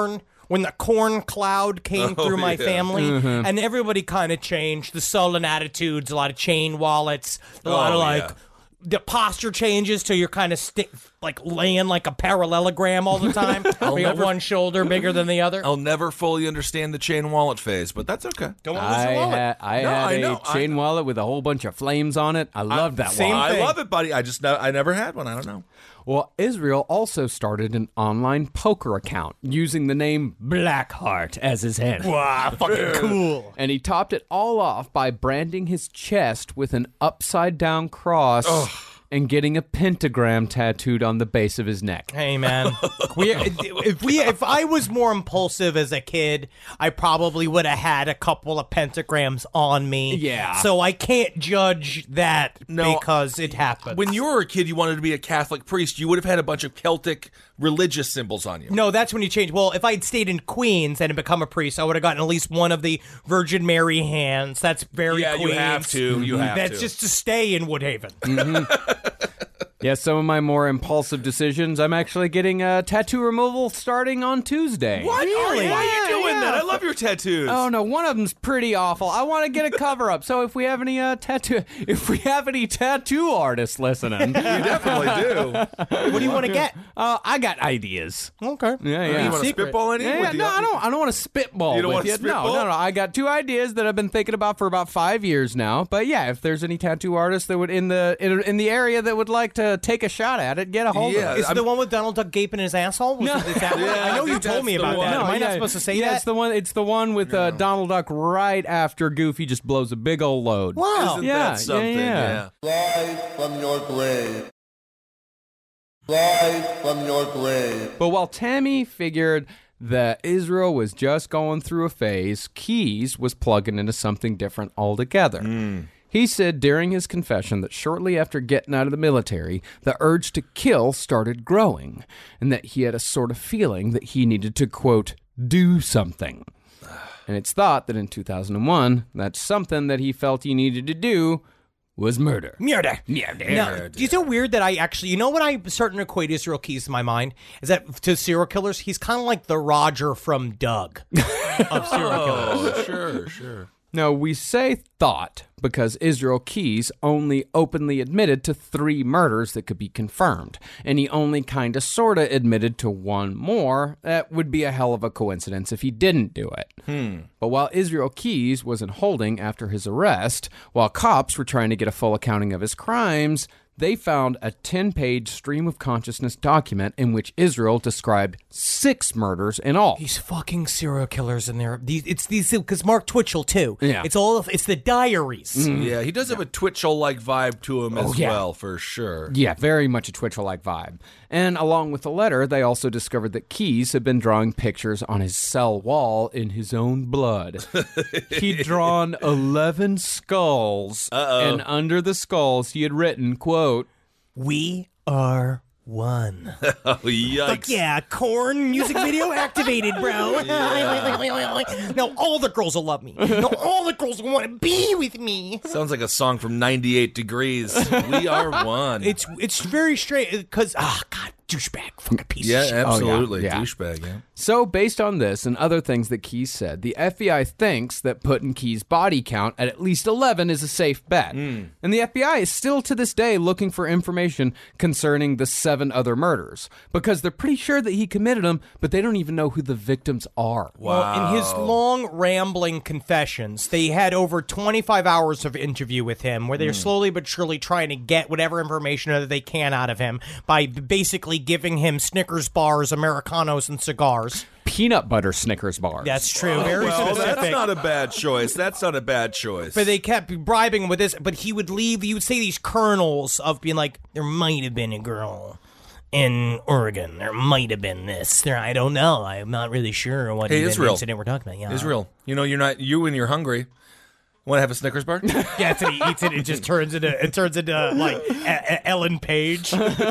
corn cloud came through my family, and everybody kind of changed. The sullen attitudes, a lot of chain wallets, a lot of the posture changes till you're kind of like laying like a parallelogram all the time. We got one shoulder bigger than the other. I'll never fully understand the chain wallet phase, but that's okay. Don't want to lose I your wallet. had I know. a chain wallet with a whole bunch of flames on it. I loved that same wallet. I thing. love it, buddy. I never had one. I don't know. Well, Israel also started an online poker account using the name Blackheart as his handle. Wow, fucking cool. And he topped it all off by branding his chest with an upside-down cross and getting a pentagram tattooed on the base of his neck. Hey man, if I was more impulsive as a kid, I probably would have had a couple of pentagrams on me. Yeah. So I can't judge that No, because it happens. When you were a kid, you wanted to be a Catholic priest. You would have had a bunch of Celtic religious symbols on you. No, that's when you change. Well, if I'd stayed in Queens and had become a priest, I would have gotten at least one of the Virgin Mary hands. That's very Yeah, Queens. you have to. You have That's to. just to stay in Woodhaven. Yeah, some of my more impulsive decisions, I'm actually getting tattoo removal starting on Tuesday. What? Really? Why are you doing Yeah. that? I love your tattoos. Oh no, one of them's pretty awful. I want to get a cover up. So if we have any tattoo artists listening, You definitely do. What do you want to get? I got ideas. Okay. Yeah, yeah. You want to spitball any? Yeah, with no, the- I don't want to spitball. You don't with wanna you. spitball? No. I got two ideas that I've been thinking about for about 5 years now. But yeah, if there's any tattoo artists that would in the area that would like to to take a shot at it, get a hold Yeah. of it. Is it the one with Donald Duck gaping his asshole? Was it that one? Yeah, I know I you think told me that's the about one. that. No, Am I not supposed to say yeah, that? it's the one. It's the one with Donald Duck right after Goofy just blows a big old load. Wow. Isn't Yeah, that something? yeah. Rise from your grave. Rise from your grave. But while Tammy figured that Israel was just going through a phase, Keyes was plugging into something different altogether. He said during his confession that shortly after getting out of the military, the urge to kill started growing, and that he had a sort of feeling that he needed to, quote, do something. And it's thought that in 2001, that something that he felt he needed to do was murder. Murder. Now, is it weird that I actually, you know what I'm starting to equate Israel Keyes to my mind? Is that to serial killers, he's kind of like the Roger from Doug of serial killers. Oh, sure. No, we say thought because Israel Keyes only openly admitted to 3 murders that could be confirmed, and he only kind of sort of admitted to 1 more. That would be a hell of a coincidence if he didn't do it. But while Israel Keyes was in holding after his arrest, while cops were trying to get a full accounting of his crimes, they found a 10-page stream of consciousness document in which Israel described 6 murders in all. These fucking serial killers in there. It's these because Mark Twitchell too. Yeah. It's the diaries. Yeah, he does have a Twitchell-like vibe to him as yeah. well, for sure. Yeah, very much a Twitchell-like vibe. And along with the letter, they also discovered that Keyes had been drawing pictures on his cell wall in his own blood. He'd drawn 11 skulls, and under the skulls he had written, quote, We are one. Oh, yikes. Fuck yeah, Korn music video activated, bro. No, all the girls will love me. No, all the girls will want to be with me. Sounds like a song from 98 Degrees. We are one. It's very straight because God, douchebag, fucking piece yeah, of shit. absolutely. yeah. Douchebag, yeah. So, based on this and other things that Keyes said, the FBI thinks that putting Keyes' body count at least 11 is a safe bet. And the FBI is still to this day looking for information concerning the 7 other murders because they're pretty sure that he committed them, but they don't even know who the victims are. Well, in his long, rambling confessions, they had over 25 hours of interview with him where they're slowly but surely trying to get whatever information that they can out of him by basically giving him Snickers bars, Americanos, and cigars. Peanut butter Snickers bars. That's true. Very Well, specific. that's not a bad choice. That's not a bad choice. But they kept bribing him with this. But he would leave. He would say these kernels of being like, there might have been a girl in Oregon. There might have been this. I don't know. I'm not really sure what Hey, even Israel. incident we're talking about. Yeah. Israel, you when you're hungry, want to have a Snickers bar? Yeah, that's it. He eats it. It just turns into like Ellen Page.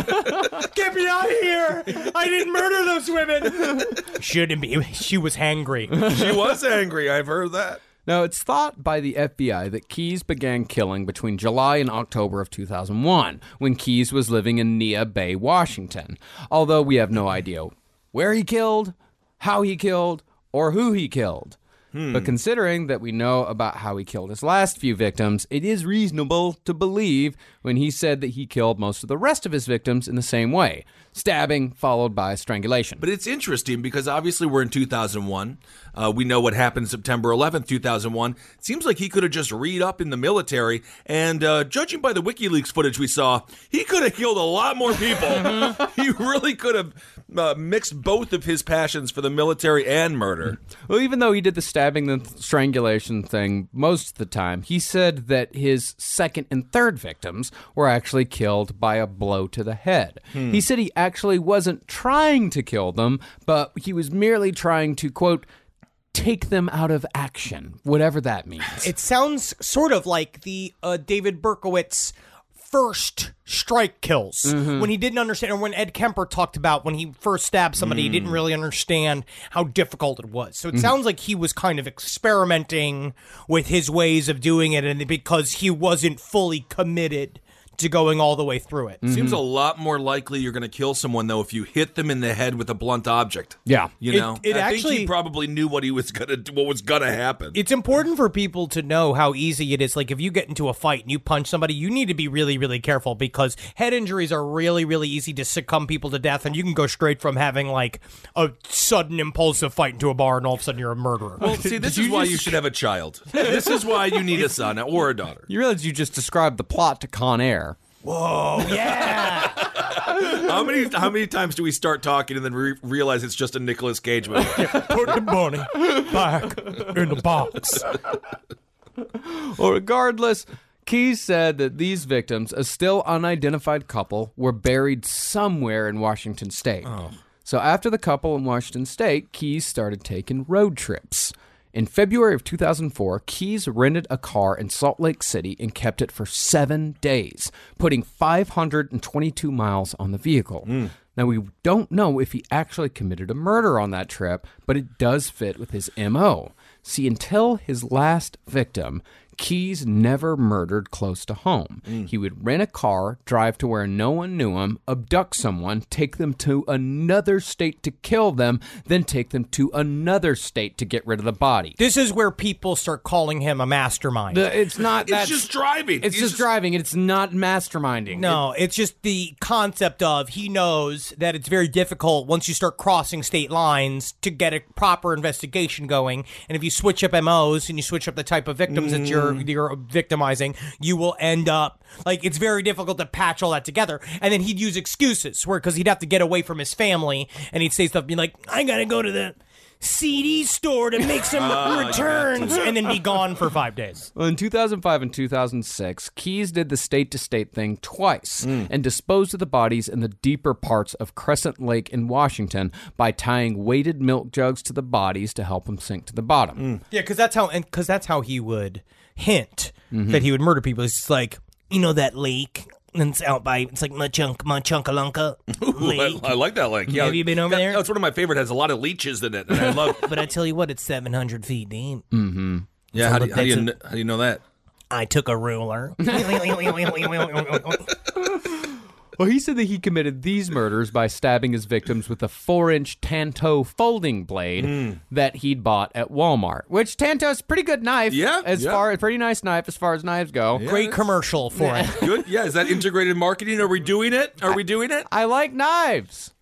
Get me out of here! I didn't murder those women. Shouldn't be. She was hangry. She was angry. I've heard that. Now, it's thought by the FBI that Keyes began killing between July and October of 2001, when Keyes was living in Nia Bay, Washington, although we have no idea where he killed, how he killed, or who he killed. But considering that we know about how he killed his last few victims, it is reasonable to believe when he said that he killed most of the rest of his victims in the same way, stabbing followed by strangulation. But it's interesting because obviously we're in 2001. We know what happened September 11th, 2001. It seems like he could have just read up in the military, and judging by the WikiLeaks footage we saw, he could have killed a lot more people. He really could have mixed both of his passions for the military and murder. Well, even though he did the stabbing and strangulation thing most of the time, he said that his second and third victims were actually killed by a blow to the head. He said he actually wasn't trying to kill them, but he was merely trying to, quote, take them out of action, whatever that means. It sounds sort of like the David Berkowitz first strike kills when he didn't understand, or when Ed Kemper talked about when he first stabbed somebody, he didn't really understand how difficult it was. So it sounds like he was kind of experimenting with his ways of doing it, and because he wasn't fully committed to going all the way through it. Seems a lot more likely you're going to kill someone, though, if you hit them in the head with a blunt object. Yeah. You know? It I think actually- he probably knew what was going to happen. It's important for people to know how easy it is. Like, if you get into a fight and you punch somebody, you need to be really, really careful because head injuries are really, really easy to succumb people to death, and you can go straight from having, like, a sudden impulsive fight into a bar, and all of a sudden you're a murderer. Well, see, this is why you should have a child. This is why you need a son or a daughter. You realize you just described the plot to Con Air. Whoa, yeah! How many times do we start talking and then realize it's just a Nicolas Cage movie? Put the money back in the box. Well, regardless, Keyes said that these victims, a still unidentified couple, were buried somewhere in Washington State. So after the couple in Washington State, Keyes started taking road trips. In February of 2004, Keyes rented a car in Salt Lake City and kept it for 7 days, putting 522 miles on the vehicle. Now, we don't know if he actually committed a murder on that trip, but it does fit with his M.O. See, until his last victim, Keyes never murdered close to home. He would rent a car, drive to where no one knew him, abduct someone, take them to another state to kill them, then take them to another state to get rid of the body. This is where people start calling him a mastermind. It's not that. It's just driving. It's just driving. It's not masterminding. No, it's just the concept of he knows that it's very difficult once you start crossing state lines to get a proper investigation going. And if you switch up MOs and you switch up the type of victims that you're victimizing, you will end up, like, it's very difficult to patch all that together. And then he'd use excuses because he'd have to get away from his family, and he'd say stuff, be like, I gotta go to the CD store to make some returns, and then be gone for 5 days. Well, in 2005 and 2006, Keyes did the state-to-state thing twice and disposed of the bodies in the deeper parts of Crescent Lake in Washington by tying weighted milk jugs to the bodies to help them sink to the bottom. Yeah, because that's how he would hint that he would murder people. It's just like, you know, that lake that's out by, it's like Machunkalunka Lake. I like that lake. Yeah, Have you been over there? That's one of my favorite. It has a lot of leeches in it, and I love. But I tell you what, it's 700 feet deep. Yeah, how do you know that? I took a ruler. Well, he said that he committed these murders by stabbing his victims with a 4-inch Tanto folding blade that he'd bought at Walmart. Which Tanto's a pretty good knife. Yeah, Pretty nice knife as far as knives go. Great commercial for it. Good. Yeah, is that integrated marketing? Are we doing it? I like knives.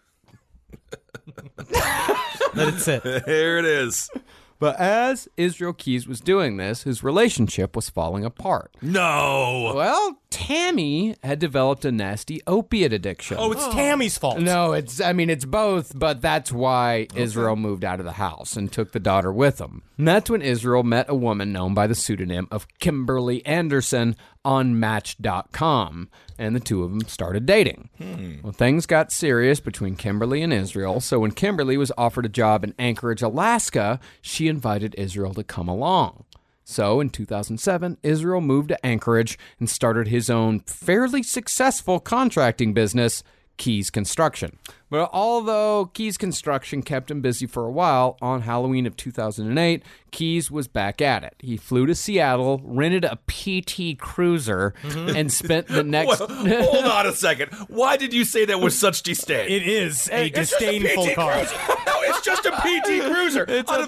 Let it sit. There it is. But as Israel Keyes was doing this, his relationship was falling apart. No. Well, Tammy had developed a nasty opiate addiction. Oh, it's Tammy's fault. No, it's both, but that's why Israel moved out of the house and took the daughter with him. And that's when Israel met a woman known by the pseudonym of Kimberly Anderson on Match.com, and the two of them started dating. Well, things got serious between Kimberly and Israel, so when Kimberly was offered a job in Anchorage, Alaska, she invited Israel to come along. So in 2007, Israel moved to Anchorage and started his own fairly successful contracting business, Keyes Construction. But although Keyes Construction kept him busy for a while, on Halloween of 2008, Keyes was back at it. He flew to Seattle, rented a PT Cruiser, and spent the next... Hold on a second. Why did you say that with such disdain? It is a disdainful car. No, it's just a PT Cruiser.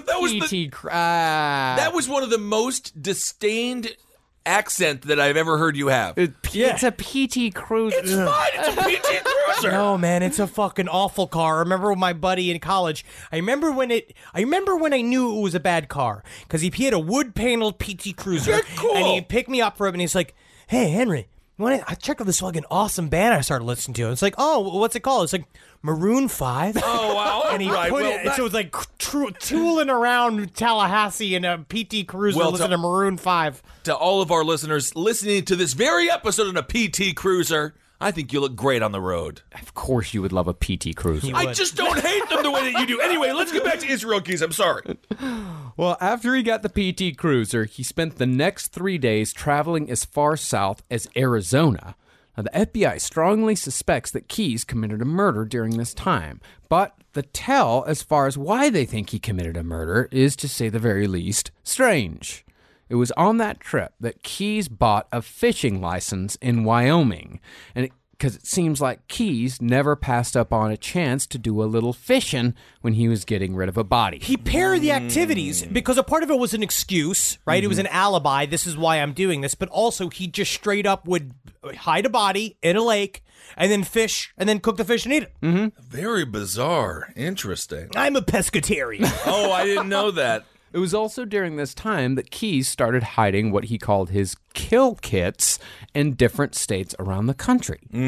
That was one of the most disdained accent that I've ever heard you have. It's a PT Cruiser. It's fine. It's a PT Cruiser. No, man, it's a fucking awful car. I remember with my buddy in college. I remember when I knew it was a bad car because he had a wood-paneled PT Cruiser, Yeah, cool. and he picked me up for it, and he's like, "Hey, Henry, I checked out this fucking awesome band I started listening to." It's like, "Oh, what's it called?" It's like Maroon 5. Oh, wow. And he Right, put well, it, that- so it was like tooling around Tallahassee in a PT Cruiser listening to Maroon 5. To all of our listeners listening to this very episode in a PT Cruiser, I think you look great on the road. Of course you would love a PT Cruiser. I just don't hate them the way that you do. Anyway, let's get back to Israel Keyes. I'm sorry. Well, after he got the PT Cruiser, he spent the next 3 days traveling as far south as Arizona. Now, the FBI strongly suspects that Keyes committed a murder during this time, but the tell as far as why they think he committed a murder is, to say the very least, strange. It was on that trip that Keyes bought a fishing license in Wyoming, and because it seems like Keyes never passed up on a chance to do a little fishing when he was getting rid of a body. He paired the activities because a part of it was an excuse, right? It was an alibi. This is why I'm doing this. But also, he just straight up would hide a body in a lake and then fish and then cook the fish and eat it. Very bizarre. Interesting. I'm a pescatarian. Oh, I didn't know that. It was also during this time that Keyes started hiding what he called his kill kits in different states around the country.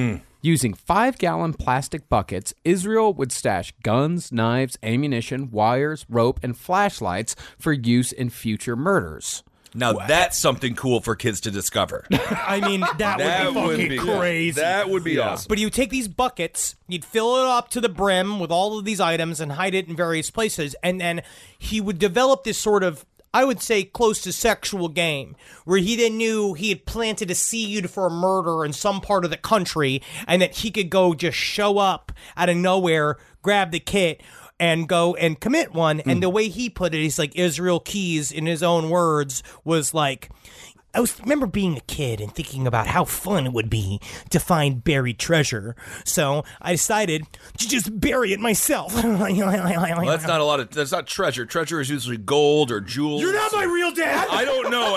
Using 5-gallon plastic buckets, Israel would stash guns, knives, ammunition, wires, rope, and flashlights for use in future murders. Now that's something cool for kids to discover. I mean, that would be fucking crazy. That would be awesome. But you take these buckets, you'd fill it up to the brim with all of these items and hide it in various places, and then he would develop this sort of, I would say, close to sexual game, where he then knew he had planted a seed for a murder in some part of the country, and that he could go just show up out of nowhere, grab the kit, and go and commit one. And the way he put it, he's like, Israel Keys, in his own words, was like, remember being a kid and thinking about how fun it would be to find buried treasure. So I decided to just bury it myself. Well, that's not treasure. Treasure is usually gold or jewels. You're not my real dad. I don't know.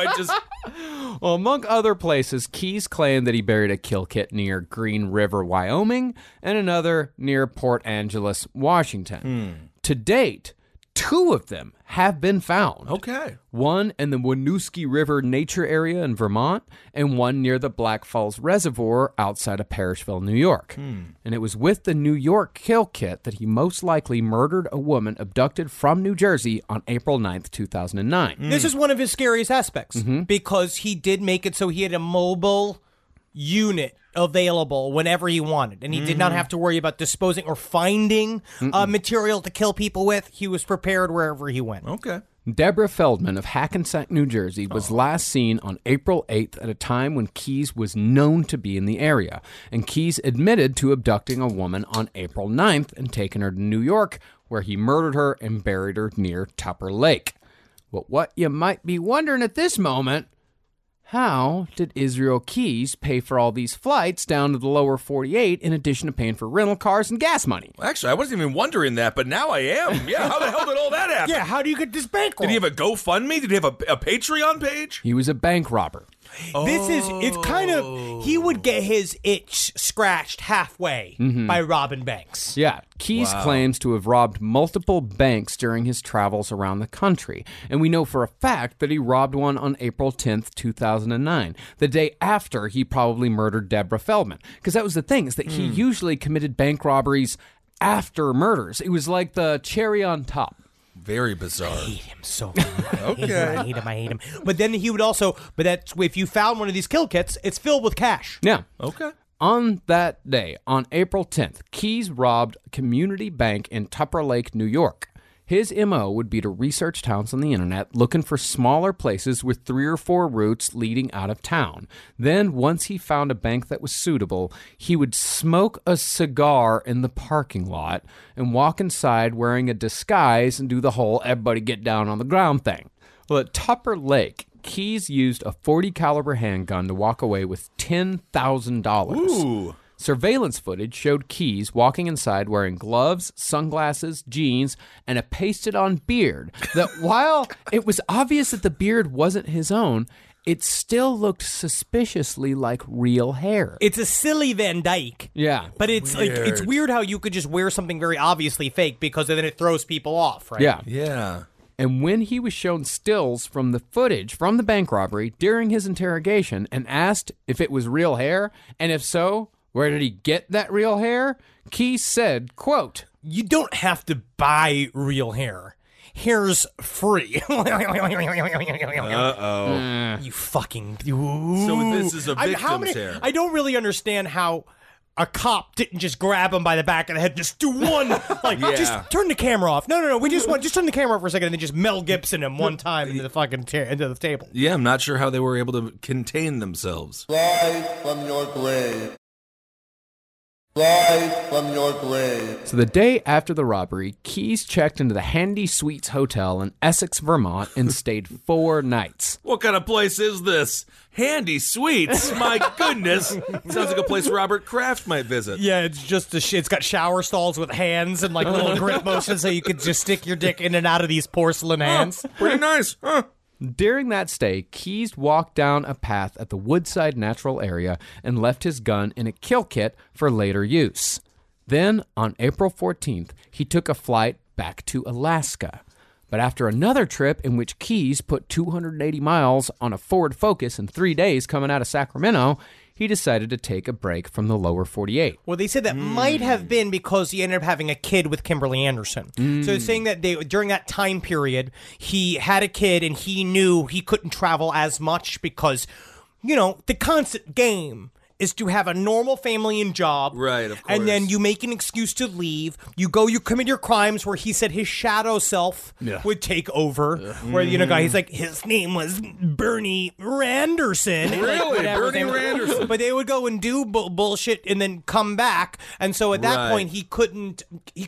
Well, among other places, Keyes claimed that he buried a kill kit near Green River, Wyoming, and another near Port Angeles, Washington. To date, 2 of them have been found. Okay. One in the Winooski River Nature Area in Vermont, and one near the Black Falls Reservoir outside of Parrishville, New York. And it was with the New York kill kit that he most likely murdered a woman abducted from New Jersey on April 9th, 2009. This is one of his scariest aspects, because he did make it so he had a mobile unit available whenever he wanted, and he did not have to worry about disposing or finding material to kill people with. He was prepared wherever he went. Okay. Deborah Feldman of Hackensack, New Jersey, was last seen on April 8th at a time when Keyes was known to be in the area, and Keyes admitted to abducting a woman on April 9th and taking her to New York, where he murdered her and buried her near Tupper Lake. But what you might be wondering at this moment, how did Israel Keyes pay for all these flights down to the lower 48 in addition to paying for rental cars and gas money? Well, actually, I wasn't even wondering that, but now I am. Yeah, how the hell did all that happen? Yeah, how do you get this bankroll? Did he have a GoFundMe? Did he have a Patreon page? He was a bank robber. It's kind of, he would get his itch scratched halfway by robbing banks. Yeah, Keyes claims to have robbed multiple banks during his travels around the country, and we know for a fact that he robbed one on April 10th, 2009, the day after he probably murdered Deborah Feldman. Because that was the thing, is that he usually committed bank robberies after murders. It was like the cherry on top. Very bizarre. I hate him so much. I hate him. But then he would also, that's if you found one of these kill kits, it's filled with cash. Yeah. Okay. On that day, on April 10th, Keyes robbed Community Bank in Tupper Lake, New York. His MO would be to research towns on the internet, looking for smaller places with 3 or 4 routes leading out of town. Then, once he found a bank that was suitable, he would smoke a cigar in the parking lot and walk inside wearing a disguise and do the whole everybody get down on the ground thing. Well, at Tupper Lake, Keyes used a .40 caliber handgun to walk away with $10,000. Ooh. Surveillance footage showed Keyes walking inside wearing gloves, sunglasses, jeans, and a pasted-on beard that while it was obvious that the beard wasn't his own, it still looked suspiciously like real hair. It's a silly Van Dyke. Yeah. But it's like, it's weird how you could just wear something very obviously fake because then it throws people off, right? Yeah. Yeah. And when he was shown stills from the footage from the bank robbery during his interrogation and asked if it was real hair, and if so, where did he get that real hair? Keyes said, quote, "You don't have to buy real hair. Hair's free." Uh-oh. You fucking... So this is a victim's hair. I don't really understand how a cop didn't just grab him by the back of the head, just do one, like, just turn the camera off. No, we just turn the camera off for a second and then just Mel Gibson him one time into the fucking into the table. Yeah, I'm not sure how they were able to contain themselves. Rise from your grave. Rise from your grave. So the day after the robbery, Keyes checked into the Handy Suites Hotel in Essex, Vermont, and stayed 4 nights. What kind of place is this? Handy Suites? My goodness. Sounds like a place Robert Kraft might visit. Yeah, it's just it's got shower stalls with hands and like little grip motions so you could just stick your dick in and out of these porcelain hands. Pretty nice, huh? During that stay, Keyes walked down a path at the Woodside Natural Area and left his gun in a kill kit for later use. Then, on April 14th, he took a flight back to Alaska. But after another trip in which Keyes put 280 miles on a Ford Focus in 3 days coming out of Sacramento, he decided to take a break from the lower 48. Well, they said that might have been because he ended up having a kid with Kimberly Anderson. So it's saying that during that time period, he had a kid and he knew he couldn't travel as much because, the constant game is to have a normal family and job. Right, of course. And then you make an excuse to leave. You commit your crimes where he said his shadow self would take over. Where, he's like, his name was Bernie Randerson. Really? Bernie Randerson. But they would go and do bullshit and then come back. And so at that point, he couldn't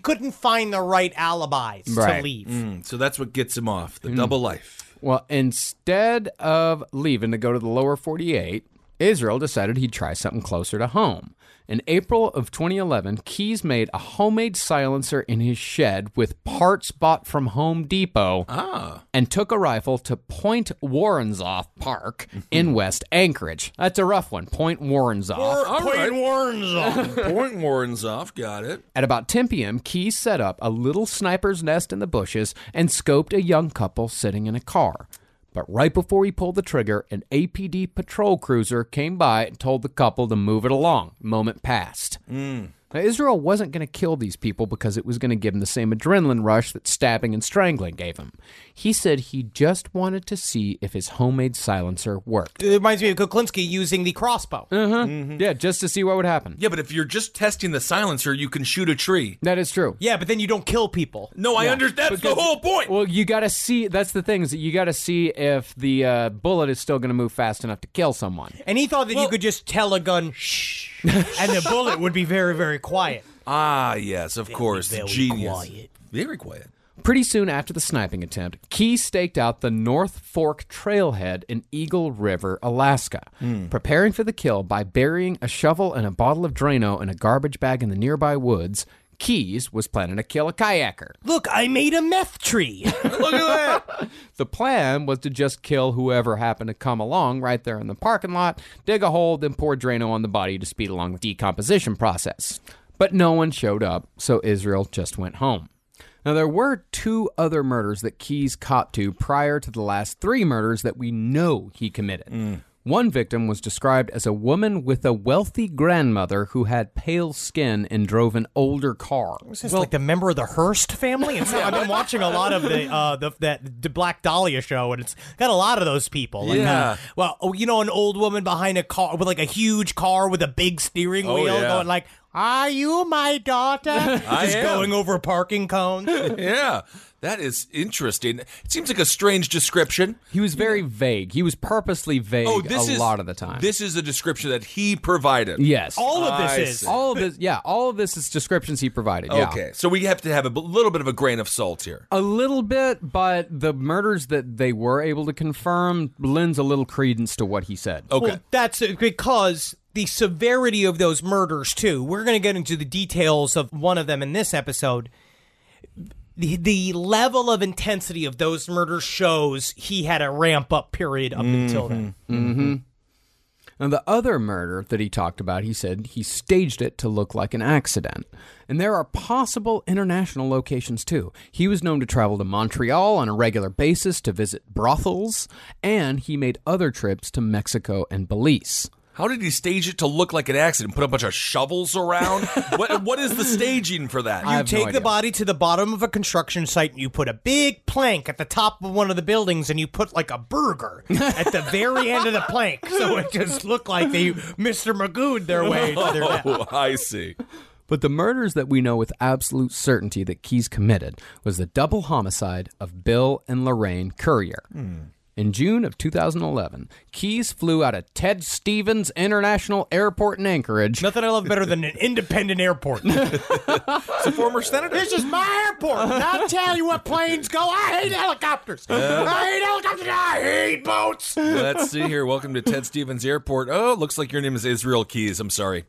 find the right alibis to leave. So that's what gets him off, the double life. Well, instead of leaving to go to the lower 48, Israel decided he'd try something closer to home. In April of 2011, Keyes made a homemade silencer in his shed with parts bought from Home Depot and took a rifle to Point Warrenzoff Park in West Anchorage. That's a rough one, Point Warrenzoff. Point Warrenzoff. Point Warrenzoff, got it. At about 10 p.m., Keyes set up a little sniper's nest in the bushes and scoped a young couple sitting in a car. But right before he pulled the trigger, an APD patrol cruiser came by and told the couple to move it along. Moment passed. Now, Israel wasn't going to kill these people because it was going to give him the same adrenaline rush that stabbing and strangling gave him. He said he just wanted to see if his homemade silencer worked. It reminds me of Kuklinski using the crossbow. Yeah, just to see what would happen. Yeah, but if you're just testing the silencer, you can shoot a tree. That is true. Yeah, but then you don't kill people. No, I understand. That's the whole point. Well, you got to see, that's the thing, is that you got to see if the bullet is still going to move fast enough to kill someone. And he thought that you could just tell a gun, shh, and the bullet would be very, very quiet. Ah, yes, of course. Very Genius. quiet. Very quiet. Pretty soon after the sniping attempt, Keyes staked out the North Fork Trailhead in Eagle River, Alaska, preparing for the kill by burying a shovel and a bottle of Drano in a garbage bag in the nearby woods. Keyes was planning to kill a kayaker. Look, I made a meth tree. Look at that. The plan was to just kill whoever happened to come along right there in the parking lot, dig a hole, then pour Drano on the body to speed along the decomposition process. But no one showed up, so Israel just went home. Now, there were 2 other murders that Keyes caught to prior to the last 3 murders that we know he committed. One victim was described as a woman with a wealthy grandmother who had pale skin and drove an older car. Was this like the member of the Hearst family? And so I've been watching a lot of the Black Dahlia show, and it's got a lot of those people. Like, an old woman behind a car with like a huge car with a big steering wheel, going like, "Are you my daughter?" Just going over parking cones. Yeah. That is interesting. It seems like a strange description. He was very vague. He was purposely vague lot of the time. This is a description that he provided. Yes. All of this all of this is descriptions he provided. Yeah. Okay, so we have to have a little bit of a grain of salt here. A little bit, but the murders that they were able to confirm lends a little credence to what he said. Okay. Well, that's because the severity of those murders, too. We're going to get into the details of one of them in this episode. The level of intensity of those murders shows he had a ramp-up period up until then. Mm-hmm. Now, the other murder that he talked about, he said he staged it to look like an accident. And there are possible international locations, too. He was known to travel to Montreal on a regular basis to visit brothels, and he made other trips to Mexico and Belize. How did he stage it to look like an accident? Put a bunch of shovels around? What is the staging for that? You take the body to the bottom of a construction site, and you put a big plank at the top of one of the buildings, and you put like a burger at the very end of the plank, so it just looked like they Mr. Magoo'd their way to their death. Oh, I see. But the murders that we know with absolute certainty that Keyes committed was the double homicide of Bill and Lorraine Currier. In June of 2011, Keyes flew out of Ted Stevens International Airport in Anchorage. Nothing I love better than an independent airport. It's a former senator. This is my airport. And I'll tell you what planes go. I hate helicopters. I hate helicopters. I hate boats. Let's see here. Welcome to Ted Stevens Airport. Oh, looks like your name is Israel Keyes. I'm sorry.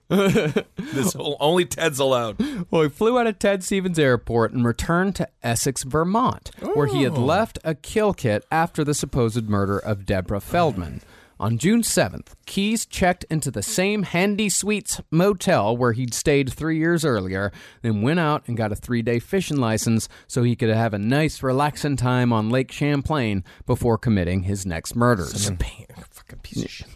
Only Ted's allowed. Well, he flew out of Ted Stevens Airport and returned to Essex, Vermont, where he had left a kill kit after the supposed murder of Deborah Feldman. On June 7th, Keyes checked into the same Handy Suites motel where he'd stayed 3 years earlier, then went out and got a 3-day fishing license so he could have a nice, relaxing time on Lake Champlain before committing his next murders. Fucking piece of shit.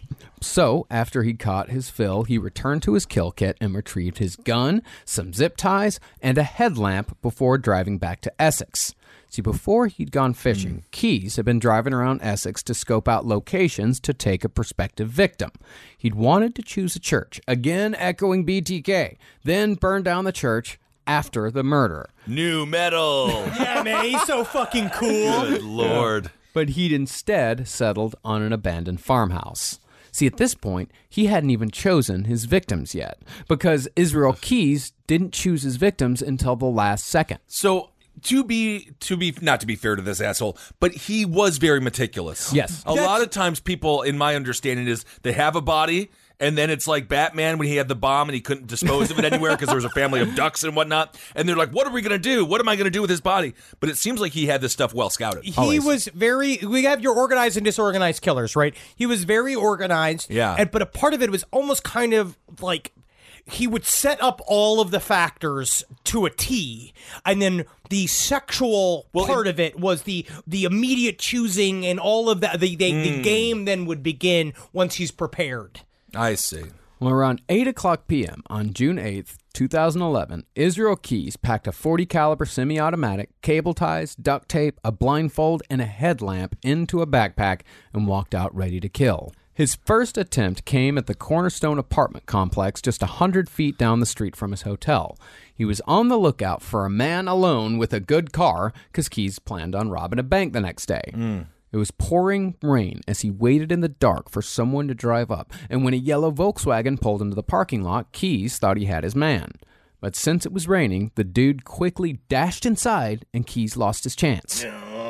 So, after he caught his fill, he returned to his kill kit and retrieved his gun, some zip ties, and a headlamp before driving back to Essex. See, before he'd gone fishing, Keyes had been driving around Essex to scope out locations to take a prospective victim. He'd wanted to choose a church, again echoing BTK, then burn down the church after the murder. New metal. Yeah, man, he's so fucking cool. Good Lord. But he'd instead settled on an abandoned farmhouse. See, at this point, he hadn't even chosen his victims yet, because Israel Keyes didn't choose his victims until the last second. So to be not to be fair to this asshole, but he was very meticulous. Yes. A lot of times people, in my understanding, is they have a body and then it's like Batman when he had the bomb and he couldn't dispose of it anywhere because there was a family of ducks and whatnot. And they're like, what are we going to do? What am I going to do with his body? But it seems like he had this stuff well scouted. He was we have your organized and disorganized killers, right? He was very organized. Yeah. But a part of it was almost kind of like he would set up all of the factors to a T, and then the sexual part of it was the immediate choosing and all of that. The game then would begin once he's prepared. I see. Well, around 8 o'clock p.m. on June 8th, 2011, Israel Keyes packed a .40 caliber semi-automatic, cable ties, duct tape, a blindfold, and a headlamp into a backpack and walked out ready to kill. His first attempt came at the Cornerstone apartment complex just 100 feet down the street from his hotel. He was on the lookout for a man alone with a good car because Keyes planned on robbing a bank the next day. It was pouring rain as he waited in the dark for someone to drive up, and when a yellow Volkswagen pulled into the parking lot, Keyes thought he had his man. But since it was raining, the dude quickly dashed inside, and Keyes lost his chance.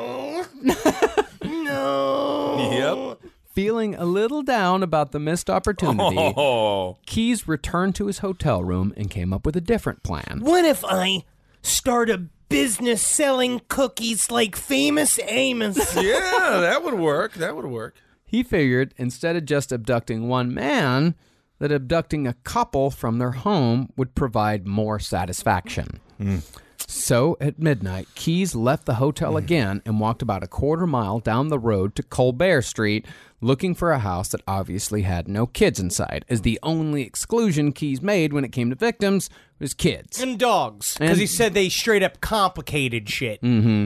No. Yep. Feeling a little down about the missed opportunity, Keyes returned to his hotel room and came up with a different plan. What if I start a business selling cookies like Famous Amos? Yeah, that would work. That would work. He figured instead of just abducting one man, that abducting a couple from their home would provide more satisfaction. So, at midnight, Keyes left the hotel again and walked about a quarter mile down the road to Colbert Street, looking for a house that obviously had no kids inside, as the only exclusion Keyes made when it came to victims was kids. And dogs. Because he said they straight up complicated shit.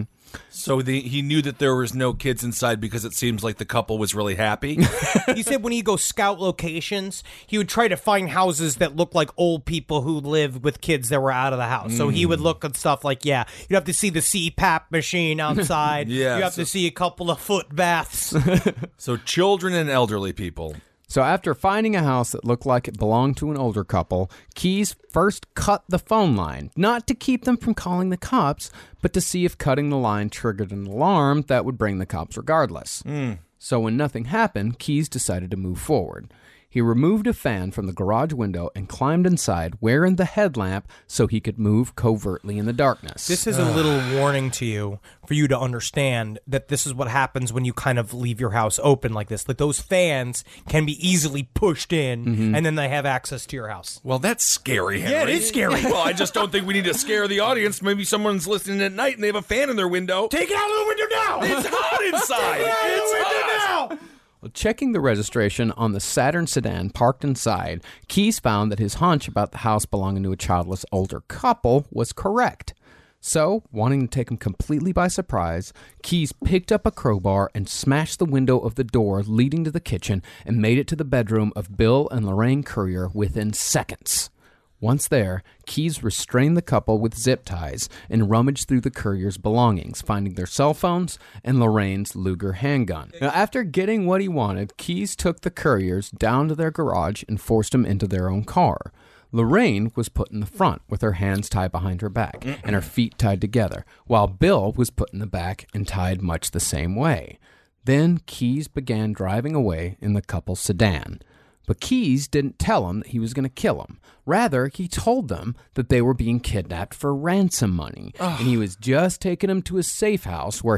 So he knew that there was no kids inside because it seems like the couple was really happy. He said when he go scout locations, he would try to find houses that looked like old people who lived with kids that were out of the house. So he would look at stuff like, you have to see the CPAP machine outside. Yeah, you have to see a couple of foot baths. So children and elderly people. So after finding a house that looked like it belonged to an older couple, Keyes first cut the phone line, not to keep them from calling the cops, but to see if cutting the line triggered an alarm that would bring the cops regardless. So when nothing happened, Keyes decided to move forward. He removed a fan from the garage window and climbed inside, wearing the headlamp so he could move covertly in the darkness. This is a little warning to you for you to understand that this is what happens when you kind of leave your house open like this. Like those fans can be easily pushed in and then they have access to your house. Well, that's scary, Henry. Yeah, it is scary. Well, I just don't think we need to scare the audience. Maybe someone's listening at night and they have a fan in their window. Take it out of the window now! It's hot inside. Take it out of the window hot. now! Well, checking the registration on the Saturn sedan parked inside, Keyes found that his hunch about the house belonging to a childless older couple was correct. So, wanting to take him completely by surprise, Keyes picked up a crowbar and smashed the window of the door leading to the kitchen and made it to the bedroom of Bill and Lorraine Currier within seconds. Once there, Keyes restrained the couple with zip ties and rummaged through the Curriers' belongings, finding their cell phones and Lorraine's Luger handgun. Now, after getting what he wanted, Keyes took the Curriers down to their garage and forced them into their own car. Lorraine was put in the front with her hands tied behind her back and her feet tied together, while Bill was put in the back and tied much the same way. Then Keyes began driving away in the couple's sedan. But Keyes didn't tell them that he was going to kill them. Rather, he told them that they were being kidnapped for ransom money. And he was just taking them to a safe house where his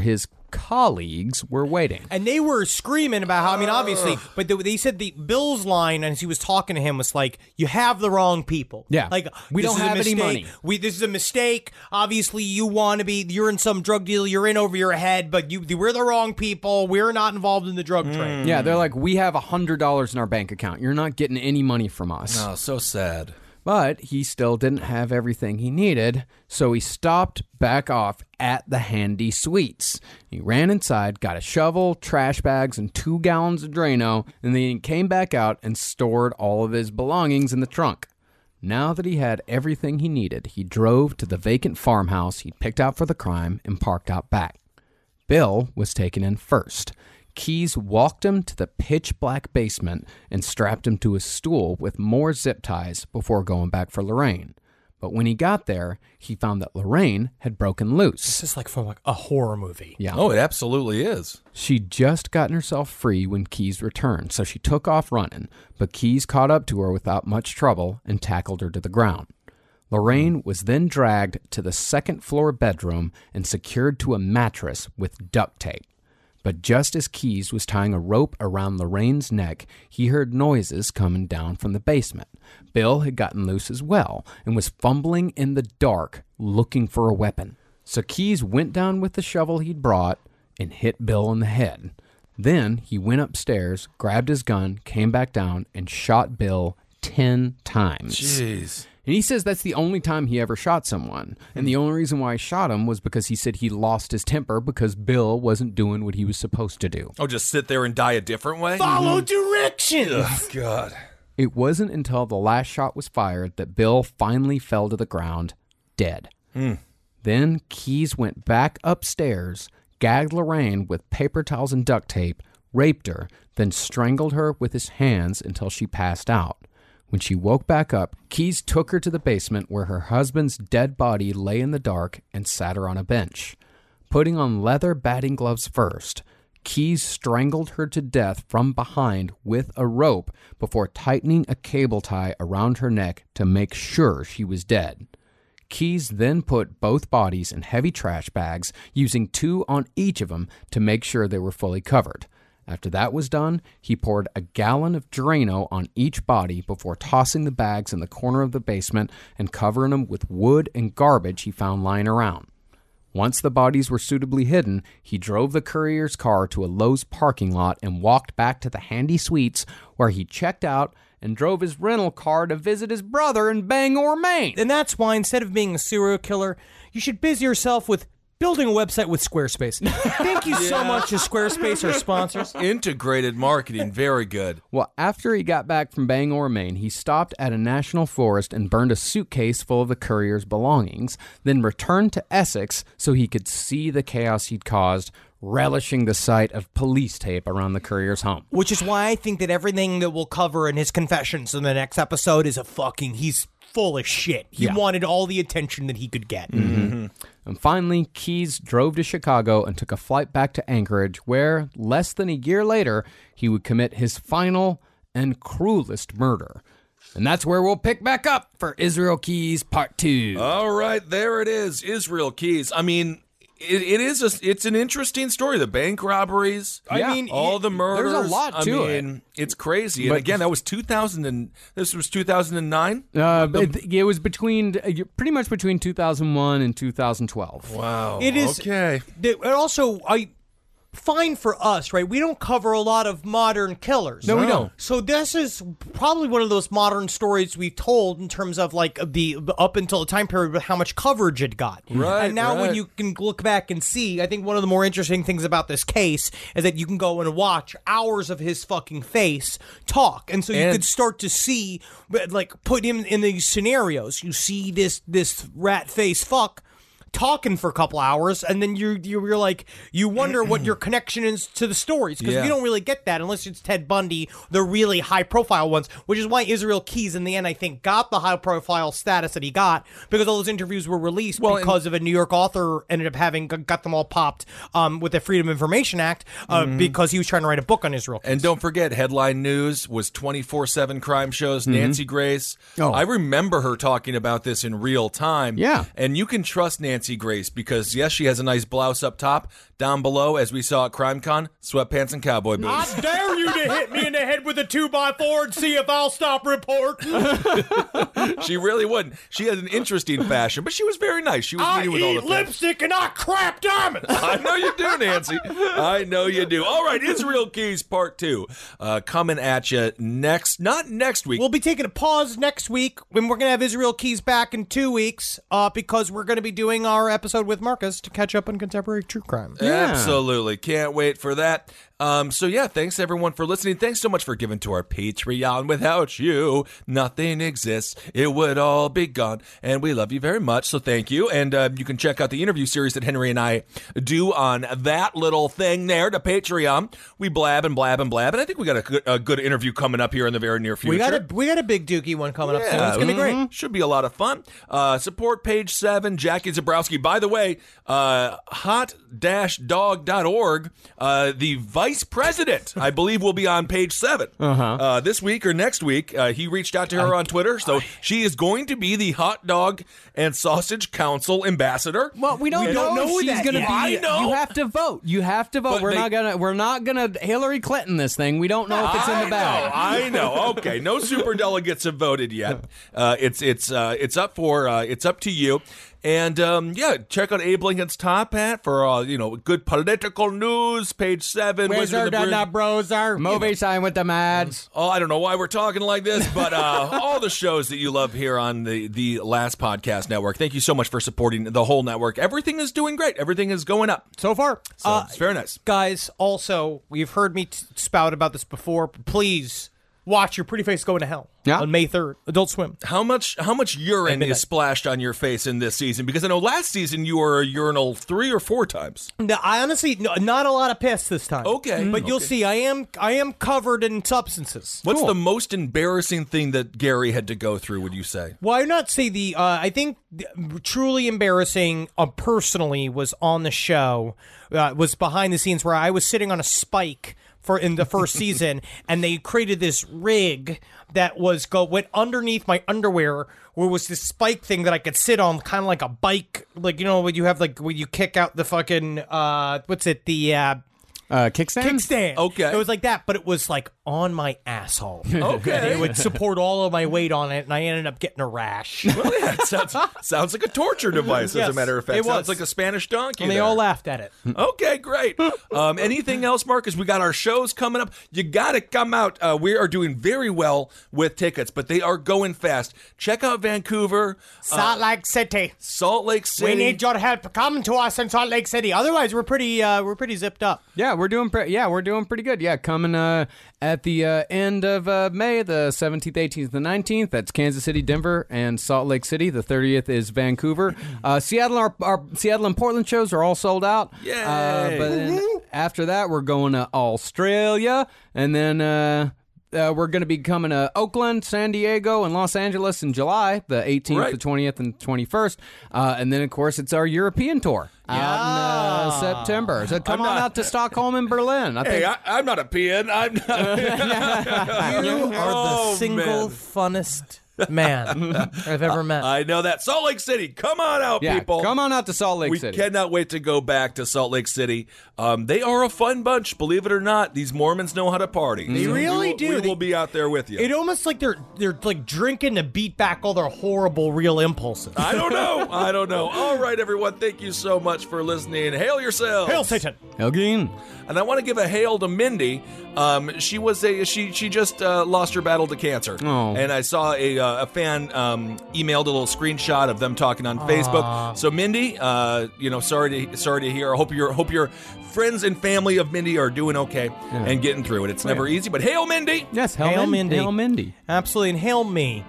colleagues were waiting. And they were screaming about how, I mean, obviously, but they said Bill's line as he was talking to him was like, you have the wrong people. Yeah. Like, We this don't is a have any mistake. money. This is a mistake. Obviously, you're in some drug deal, you're in over your head, but we're the wrong people. We're not involved in the drug trade. Yeah, they're like, we have $100 in our bank account. You're not getting any money from us. Oh, so sad. But he still didn't have everything he needed, so he stopped back off at the Handy Suites. He ran inside, got a shovel, trash bags, and 2 gallons of Drano, and then he came back out and stored all of his belongings in the trunk. Now that he had everything he needed, he drove to the vacant farmhouse he'd picked out for the crime and parked out back. Bill was taken in first. Keys walked him to the pitch-black basement and strapped him to a stool with more zip ties before going back for Lorraine. But when he got there, he found that Lorraine had broken loose. This is like from like a horror movie. Yeah. Oh, it absolutely is. She'd just gotten herself free when Keys returned, so she took off running, but Keys caught up to her without much trouble and tackled her to the ground. Lorraine was then dragged to the second-floor bedroom and secured to a mattress with duct tape. But just as Keys was tying a rope around Lorraine's neck, he heard noises coming down from the basement. Bill had gotten loose as well and was fumbling in the dark looking for a weapon. So Keys went down with the shovel he'd brought and hit Bill in the head. Then he went upstairs, grabbed his gun, came back down, and shot Bill 10 times. Jeez. And he says that's the only time he ever shot someone. And the only reason why he shot him was because he said he lost his temper because Bill wasn't doing what he was supposed to do. Oh, just sit there and die a different way? Follow directions. Oh, God. It wasn't until the last shot was fired that Bill finally fell to the ground, dead. Then Keys went back upstairs, gagged Lorraine with paper towels and duct tape, raped her, then strangled her with his hands until she passed out. When she woke back up, Keys took her to the basement where her husband's dead body lay in the dark and sat her on a bench. Putting on leather batting gloves first, Keys strangled her to death from behind with a rope before tightening a cable tie around her neck to make sure she was dead. Keys then put both bodies in heavy trash bags, using 2 on each of them to make sure they were fully covered. After that was done, he poured a gallon of Drano on each body before tossing the bags in the corner of the basement and covering them with wood and garbage he found lying around. Once the bodies were suitably hidden, he drove the courier's car to a Lowe's parking lot and walked back to the Handy Suites, where he checked out and drove his rental car to visit his brother in Bangor, Maine. And that's why instead of being a serial killer, you should busy yourself with building a website with Squarespace. Thank you so much to Squarespace, our sponsors. Integrated marketing. Very good. Well, after he got back from Bangor, Maine, he stopped at a national forest and burned a suitcase full of the courier's belongings, then returned to Essex so he could see the chaos he'd caused, relishing the sight of police tape around the courier's home. Which is why I think that everything that we'll cover in his confessions in the next episode is he's full of shit. He wanted all the attention that he could get. Mm-hmm. And finally, Keys drove to Chicago and took a flight back to Anchorage, where, less than a year later, he would commit his final and cruelest murder. And that's where we'll pick back up for Israel Keys Part 2. All right, there it is. Israel Keys. I mean, it's an interesting story. The bank robberies. Yeah. I mean, all the murders. There's a lot to it. It's crazy. And But- again, that was 2009. It was pretty much between 2001 and 2012. Wow. It is. Okay. And also, fine for us, right? We don't cover a lot of modern killers. No, we don't. So this is probably one of those modern stories we've told in terms of like the up until the time period with how much coverage it got. Right, And now when right. you can look back and see, I think one of the more interesting things about this case is that you can go and watch hours of his fucking face talk. And so you could start to see, like, put him in these scenarios. You see this rat face fuck talking for a couple hours, and then you're like, you wonder what your connection is to the stories, because Yeah. we don't really get that unless it's Ted Bundy, the really high profile ones, which is why Israel Keys in the end I think got the high profile status that he got, because all those interviews were released because of a New York author ended up having got them all popped with the Freedom of Information Act because he was trying to write a book on Israel Keys. And don't forget, headline news was 24/7 crime shows. Nancy Grace. Oh. I remember her talking about this in real time. Yeah. And you can trust Nancy Nancy Grace because, yes, she has a nice blouse up top. Down below, as we saw at CrimeCon, sweatpants and cowboy boots. I dare you to hit me in the head with a 2x4 and see if I'll stop reporting. She really wouldn't. She had an interesting fashion, but she was very nice. She was I meeting with all eat the things. lipstick and I crap diamonds. I know you do, Nancy. I know you do. All right, Israel Keys Part 2 coming at you not next week. We'll be taking a pause next week when we're going to have Israel Keys back in 2 weeks because we're going to be doing our episode with Marcus to catch up on contemporary true crime. Absolutely. Can't wait for that. So yeah, thanks everyone for listening. Thanks so much for giving to our Patreon. Without you, nothing exists. It would all be gone. And we love you very much. So thank you. And you can check out the interview series that Henry and I do on that little thing there, the Patreon. We blab and blab and blab. And I think we got a good interview coming up here in the very near future. We got a big dookie one coming up soon. It's going to be great. Should be a lot of fun. Support page 7, Jackie Zabrowski. By the way, hot-dog.org, the vice president, I believe, will be on page 7 this week or next week. He reached out to her on Twitter, so she is going to be the Hot Dog and Sausage Council ambassador. Well, we don't know if she's going to be. I know. You have to vote. You have to vote. But We're not gonna Hillary Clinton this thing. We don't know if it's in the bag. I know. Okay, no super delegates have voted yet. It's up to you. And check out Abe Lincoln's Top Hat for good political news. Page 7. Wizard and the Broser. Movie sign with the Mads. Oh, I don't know why we're talking like this, but all the shows that you love here on the Last Podcast Network. Thank you so much for supporting the whole network. Everything is doing great. Everything is going up so far. So it's very nice, guys. Also, you've heard me spout about this before. Please watch Your Pretty Face Go into Hell on May 3rd. Adult Swim. How much urine is splashed on your face in this season? Because I know last season you were a urinal 3 or 4 times. No, I honestly not a lot of piss this time. Okay, but you'll see. I am covered in substances. What's the most embarrassing thing that Gary had to go through? Would you say? Well, I'd not say the. I think truly embarrassing personally was on the show. Was behind the scenes where I was sitting on a spike in the first season, and they created this rig that went underneath my underwear, where was this spike thing that I could sit on, kind of like a bike, like when you have when you kick out the fucking kickstand. Kickstand. Okay, it was like that, but it was like on my asshole. Okay, it would support all of my weight on it, and I ended up getting a rash. Well, yeah, it sounds like a torture device. Yes, as a matter of fact, it sounds was. like a Spanish donkey. And they all laughed at it. Okay, great. Anything else, Marcus? We got our shows coming up. You got to come out. We are doing very well with tickets, but they are going fast. Check out Vancouver, Salt Lake City. Salt Lake City. We need your help. Come to us in Salt Lake City. Otherwise, we're pretty zipped up. Yeah, we're doing pretty good. Yeah, coming at the end of May, the 17th, 18th, and 19th. That's Kansas City, Denver, and Salt Lake City. The 30th is Vancouver. Seattle, our Seattle and Portland shows are all sold out. Yay! But then after that, we're going to Australia, and then we're going to be coming to Oakland, San Diego, and Los Angeles in July, the 18th, the 20th, and 21st. And then, of course, it's our European tour. Out in September. So come on out to Stockholm and Berlin. I'm not a peon. I'm not. You are the single funnest man I've ever met. I know that. Salt Lake City. Come on out, people. Come on out to Salt Lake City. We cannot wait to go back to Salt Lake City. They are a fun bunch, believe it or not. These Mormons know how to party. They really do. We will be out there with you. It almost like they're like drinking to beat back all their horrible real impulses. I don't know. All right, everyone. Thank you so much for listening. Hail yourselves. Hail Satan. Hail Gene. And I want to give a hail to Mindy. She just lost her battle to cancer. Oh. And I saw a fan emailed a little screenshot of them talking on Facebook. So Mindy, sorry to hear. I hope your friends and family of Mindy are doing okay and getting through it. It's never easy, but hail Mindy. Yes, hail Mindy. Hail Mindy. Absolutely, and hail me.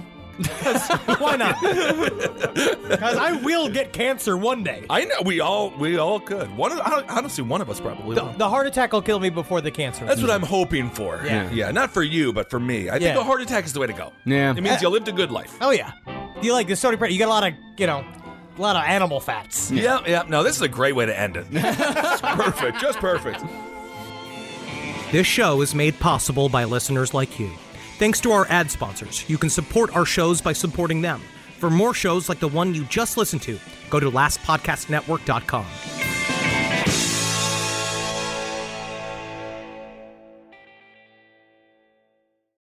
Why not? Because I will get cancer one day. I know we all could. Honestly, one of us probably will. The heart attack will kill me before the cancer. That's what I'm hoping for. Yeah. Not for you, but for me. I think a heart attack is the way to go. Yeah, it means you lived a good life. Oh yeah. You like the Sony Brand? You got a lot of animal fats. Yeah. No, this is a great way to end it. It's perfect. Just perfect. This show is made possible by listeners like you. Thanks to our ad sponsors. You can support our shows by supporting them. For more shows like the one you just listened to, go to lastpodcastnetwork.com.